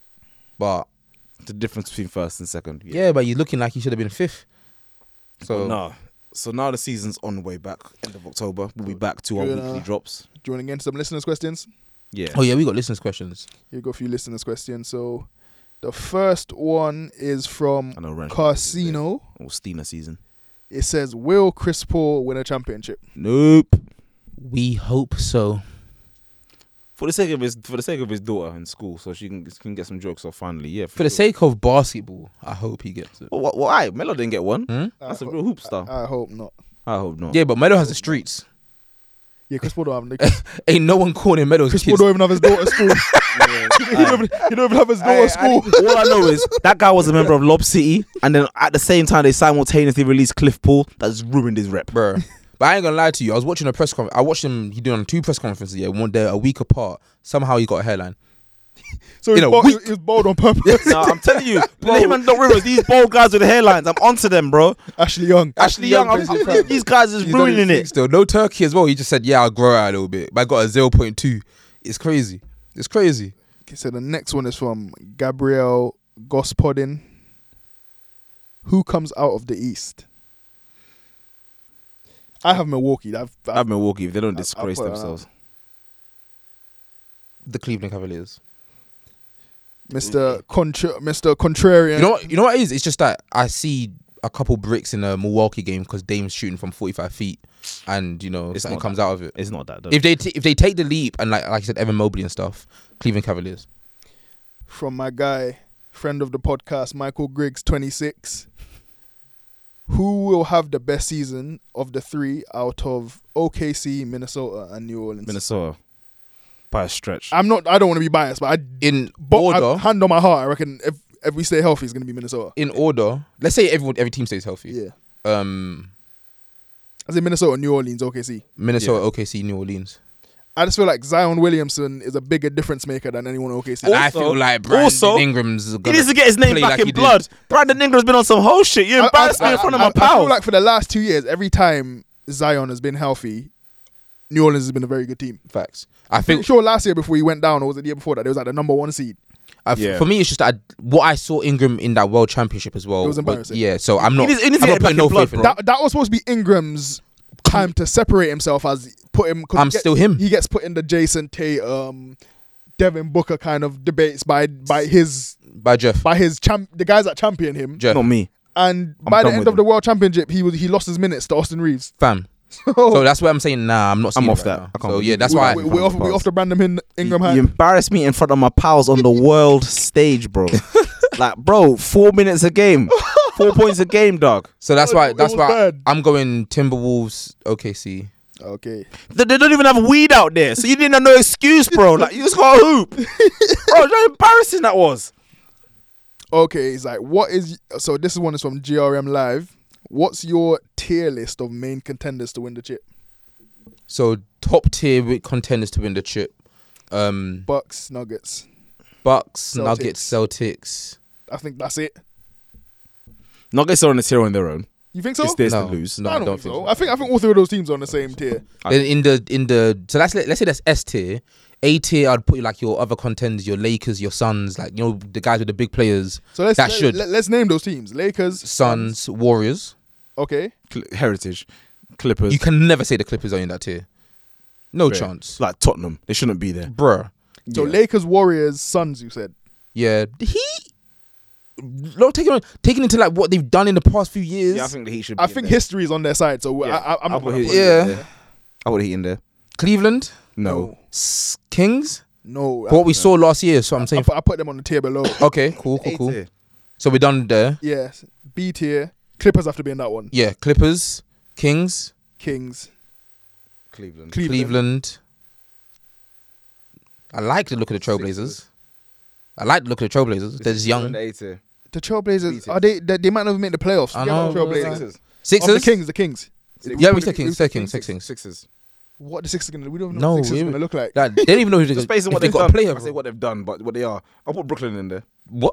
But The difference between first and second. yeah, but you're looking like he should have been fifth. So no. So now the season's on the way back. End of October, we'll be back to our Good, weekly uh, drops. Do you want to get into some listeners' questions? Yeah. oh yeah, we got listeners' questions. Here go a few listeners' questions. So, the first one is from I know Ranch Carsino. or Steena season. It says, "Will Chris Paul win a championship?" Nope. We hope so. For the sake of his, for the sake of his daughter in school, so she can can get some jokes off finally. Yeah. For the sake of basketball, I hope he gets it. Well, what? Well, I Melo didn't get one. Hmm? That's I a ho- real hoop star. I hope not. I hope not. Yeah, but Melo has the streets. Yeah, Chris Paul don't have the Ain't no one calling Meadows Chris Paul kids. don't even have his daughter at school. he, don't even, he don't even have his daughter at school. All I know is that guy was a member of Lob City, and then at the same time they simultaneously released Cliff Paul. That's ruined his rep. Bro. But I ain't gonna lie to you. I was watching a press conference. I watched him. He doing two press conferences. Yeah, one day a week apart. Somehow he got a hairline. So he's In a bald, week. he was bald on purpose. No, I'm telling you, bro. Him and Doc Rivers, these bald guys with the hairlines, I'm onto them, bro. Ashley Young. Ashley Young, I'm, plays in I'm- France. these guys is He's done his ruining thing it. Still, no turkey as well. He just said, "Yeah, I'll grow out a little bit." But I got a zero point two. It's crazy. It's crazy. Okay, so the next one is from Gabriel Gospodin. Who comes out of the East? I have Milwaukee. I've, I I've, have Milwaukee if they don't I'll disgrace put it themselves. The Cleveland Cavaliers. Mister Contra- Mister Contrarian. You know what? You know what it is? It's just that I see a couple bricks in a Milwaukee game because Dame's shooting from forty-five feet, and you know It's something not comes that. out of it. It's not that though. If they t- if they take the leap and like like I said, Evan Mobley and stuff, Cleveland Cavaliers. From my guy, friend of the podcast, Michael Griggs, twenty-six. Who will have the best season of the three out of O K C, Minnesota, and New Orleans? Minnesota, by a stretch. I'm not. I don't want to be biased, but I, In but order, I, hand on my heart, I reckon if if we stay healthy, it's gonna be Minnesota. in order. Let's say everyone, every team stays healthy. Yeah, Um, I say Minnesota, New Orleans, O K C. Minnesota, Yeah. O K C, New Orleans. I just feel like Zion Williamson is a bigger difference maker than anyone at O K C. And I Also- feel like Brandon also, Ingram's He gonna needs to get his name play back like in he did. blood. Brandon Ingram's been on some whole shit. You I- embarrassed I- me in front of I- my I feel pals. like for the last two years, every time Zion has been healthy, New Orleans has been a very good team. Facts. I I'm think sure last year before he went down, or was it the year before that, they was like the number one seed. I, Yeah. for me, it's just that I, what I saw Ingram in that World Championship as well. It was embarrassing. Yeah, so I'm not. He needs- he needs I'm to not get putting back no in blood, faith in bro. it. That that was supposed to be Ingram's time to separate himself as put him. 'cause I'm he get- still him. He gets put in the Jason Tate, um, Devin Booker kind of debates by by his By Jeff. by his champ, the guys that champion him. Jeff. Not me. And I'm by the done end with of the him. World Championship, he was he lost his minutes to Austin Reeves. Fam. So, So that's why I'm saying, nah, I'm not. I'm seeing it off right that. now. I can't So believe yeah, that's we, why. we, we off we off the Brandon In- Ingram You, hand. you embarrassed me in front of my pals on the world stage, bro. Like, bro, four minutes a game, four points a game, dog. So that's It why. was That's why bad. I'm going Timberwolves. O K C. Okay. They, they don't even have weed out there, so you didn't have no excuse, bro. Like, you just got to hoop, bro. How embarrassing that was. Okay, it's like, what is... So this one is from G R M Live. What's your tier list of main contenders to win the chip? So top tier with contenders to win the chip. Um, Bucks, Nuggets. Bucks, Celtics. Nuggets, Celtics. I think that's it. Nuggets are on a tier on their own. You think so? It's theirs No, to lose. no, I don't, think so. I think I think all three of those teams are on the same tier. Then in the in the so that's let's say that's S tier. A tier, I'd put like your other contenders, your Lakers, your Suns, like you know the guys with the big players. So let's That let, should. Let, us name those teams. Lakers, Suns, Warriors. Okay. Cl- Heritage, Clippers. You can never say the Clippers are in that tier. No Fair. chance, Like Tottenham, they shouldn't be there. bruh. So Yeah. Lakers, Warriors, Suns. You said. Yeah, he. Not taking taking into like what they've done in the past few years. Yeah, I think the Heat should. Be I in think there. history is on their side. So Yeah. I, I, I'm I not put gonna Heat put in Yeah. there. I would Heat in there. Cleveland, No. S- Kings. No. For what we saw last year, so I'm I, saying. put, I put them on the tier below. Okay, cool, cool, A cool. tier. So we're done there. Yes. B tier. Clippers have to be in that one. Yeah, Clippers, Kings, Kings, Cleveland. Cleveland. Cleveland. I like the look of the Trailblazers. I like the look of the Trailblazers. They're just young. A tier. The B Trailblazers tier. are they, they? They might not have made the playoffs. I Forget about know. the Trailblazers. Sixers. Oh, Sixers. the Kings. The Kings. Yeah, we put said it- Kings. we- Said Kings. Said Kings. Sixers. What the Sixers gonna? We don't know No, what the Sixers we- are gonna look like. Like, they don't even know who they're Just based on if what they they've got done. a player. I say bro. what they've done, but what they are. I'll put Brooklyn in there. What?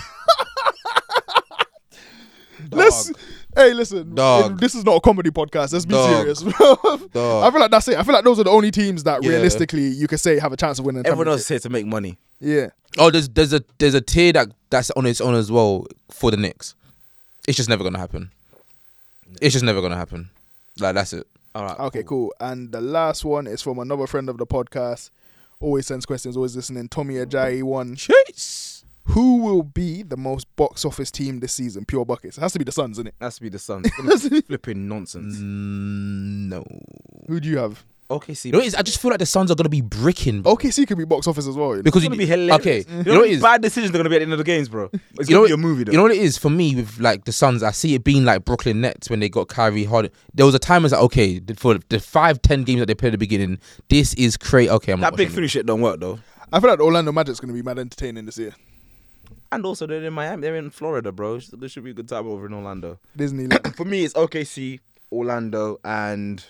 Let's. Hey, listen. Dog. This is not a comedy podcast. Let's be Dog. serious. Dog. I feel like that's it. I feel like those are the only teams that Yeah. realistically you could say have a chance of winning. the Everyone else championship. is here to make money. Yeah. Oh, there's there's a there's a tier that that's on its own as well for the Knicks. It's just never gonna happen. It's just never gonna happen. Like that's it. All right. Okay, cool. And the last one is from another friend of the podcast. Always sends questions, always listening. Tommy Ajayi one. Chase. Who will be the most box office team this season? Pure buckets. It has to be the Suns, isn't it? Has to be the Suns. Flipping nonsense. Mm, no. Who do you have? O K C. You know what it is? I just feel like the Suns are gonna be bricking. bro. O K C could be box office as well. You know? Because It's you, gonna be hilarious. okay, You you know know what it is? bad decisions are gonna be at the end of the games, bro. It's You gonna know be what- a movie, though. You know what it is for me with like the Suns? I see it being like Brooklyn Nets when they got Kyrie Harden. There was a time it's like okay, for the five ten games that they played at the beginning, this is crazy. Okay, I'm that not big watching three shit don't work though. I feel like the Orlando Magic's going to be mad entertaining this year. And also they're in Miami. They're in Florida, bro. There should be a good time over in Orlando. Disneyland. For me, it's O K C, Orlando, and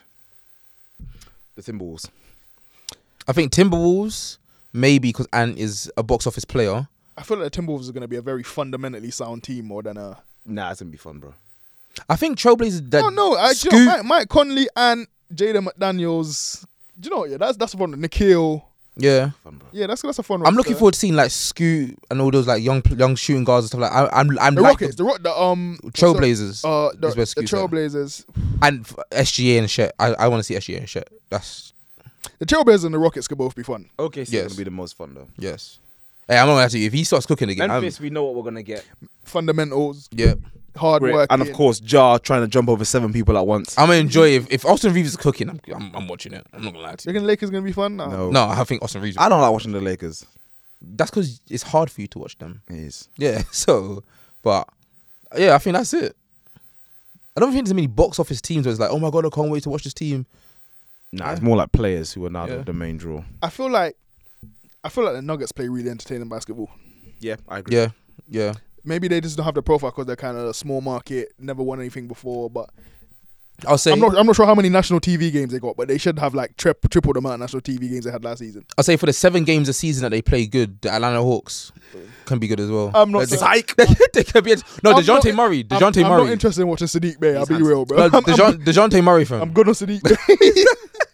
the Timberwolves. I think Timberwolves maybe because Ant is a box office player. I feel like the Timberwolves are going to be a very fundamentally sound team more than a. Nah, it's gonna be fun, bro. I think Trailblazers. That Oh no, I, Scoot, you know, Mike, Mike Conley and Jaden McDaniels. Do you know what? Yeah, that's that's a fun one. Nikhil. yeah. Fun, bro. Yeah, that's that's a fun one. I'm looking forward to seeing like Scoot and all those like young young shooting guards and stuff like. I, I'm I'm the like Rockets. The, Rock. The um Trailblazers. Uh, the, is where the Scoot's at. Trailblazers. And f- S G A and shit. I, I want to see S G A and shit. That's The Trailblazers and the Rockets could both be fun. O K C is Yes. gonna be the most fun though. yes. Hey, I'm not gonna ask you if he starts cooking again. I'm, Memphis, we know what we're gonna get. Fundamentals, yeah, hard Great. work, And of course, Jar trying to jump over seven people at once. I'm gonna enjoy if if Austin Reeves is cooking. I'm I'm, I'm watching it. I'm not gonna lie to You you. reckon Lakers gonna be fun? Nah. No. No, I think Austin Reeves. I don't like watching the Lakers. That's because it's hard for you to watch them. It is. Yeah. So, but yeah, I think that's it. I don't think there's many box office teams where it's like, oh my god, I can't wait to watch this team. Nah, it's more like players who are now Yeah. the, the main draw. I feel like I feel like the Nuggets play really entertaining basketball. Yeah, I agree. Yeah, yeah. Maybe they just don't have the profile because they're kind of a small market, never won anything before. But I'll say I'm not I'm not sure how many national T V games they got, but they should have like tri- triple the amount of national T V games they had last season. I'll say for the seven games a season that they play good, the Atlanta Hawks can be good as well. I'm not They're- psych. They, they can be. No, I'm Dejounte not- Murray. I'm, Dejounte I'm Murray. not interested in watching Sadiq Bey. I'll He's be handsome. real, bro. No, I'm, I'm, Dejounte, Dejounte Murray, fam. I'm good on Sadiq Bey.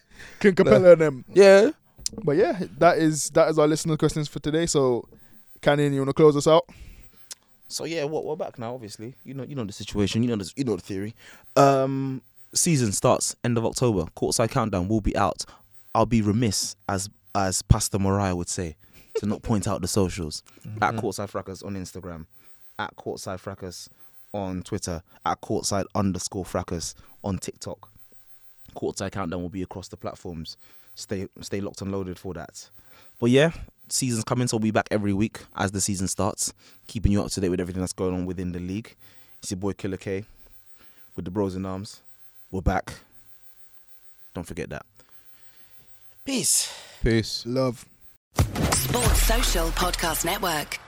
Clint Capella and them. Yeah. But yeah, that is that is our listener questions for today. So, Canyon, you want to close us out? So yeah, what we're back now. Obviously, you know, you know the situation. You know, the, you know the theory. Um, season starts end of October. Courtside Countdown will be out. I'll be remiss, as as Pastor Mariah would say, to not point out the socials. Mm-hmm. At Courtside Fracas on Instagram, at Courtside Fracas on Twitter, at Courtside underscore Fracas on TikTok. Courtside Countdown will be across the platforms. Stay stay locked and loaded for that. But yeah, season's coming, so we'll be back every week as the season starts, keeping you up to date with everything that's going on within the league. It's your boy Killer K with the Bros in Arms. We're back. Don't forget that. Peace. Peace. Love. Sports Social Podcast Network.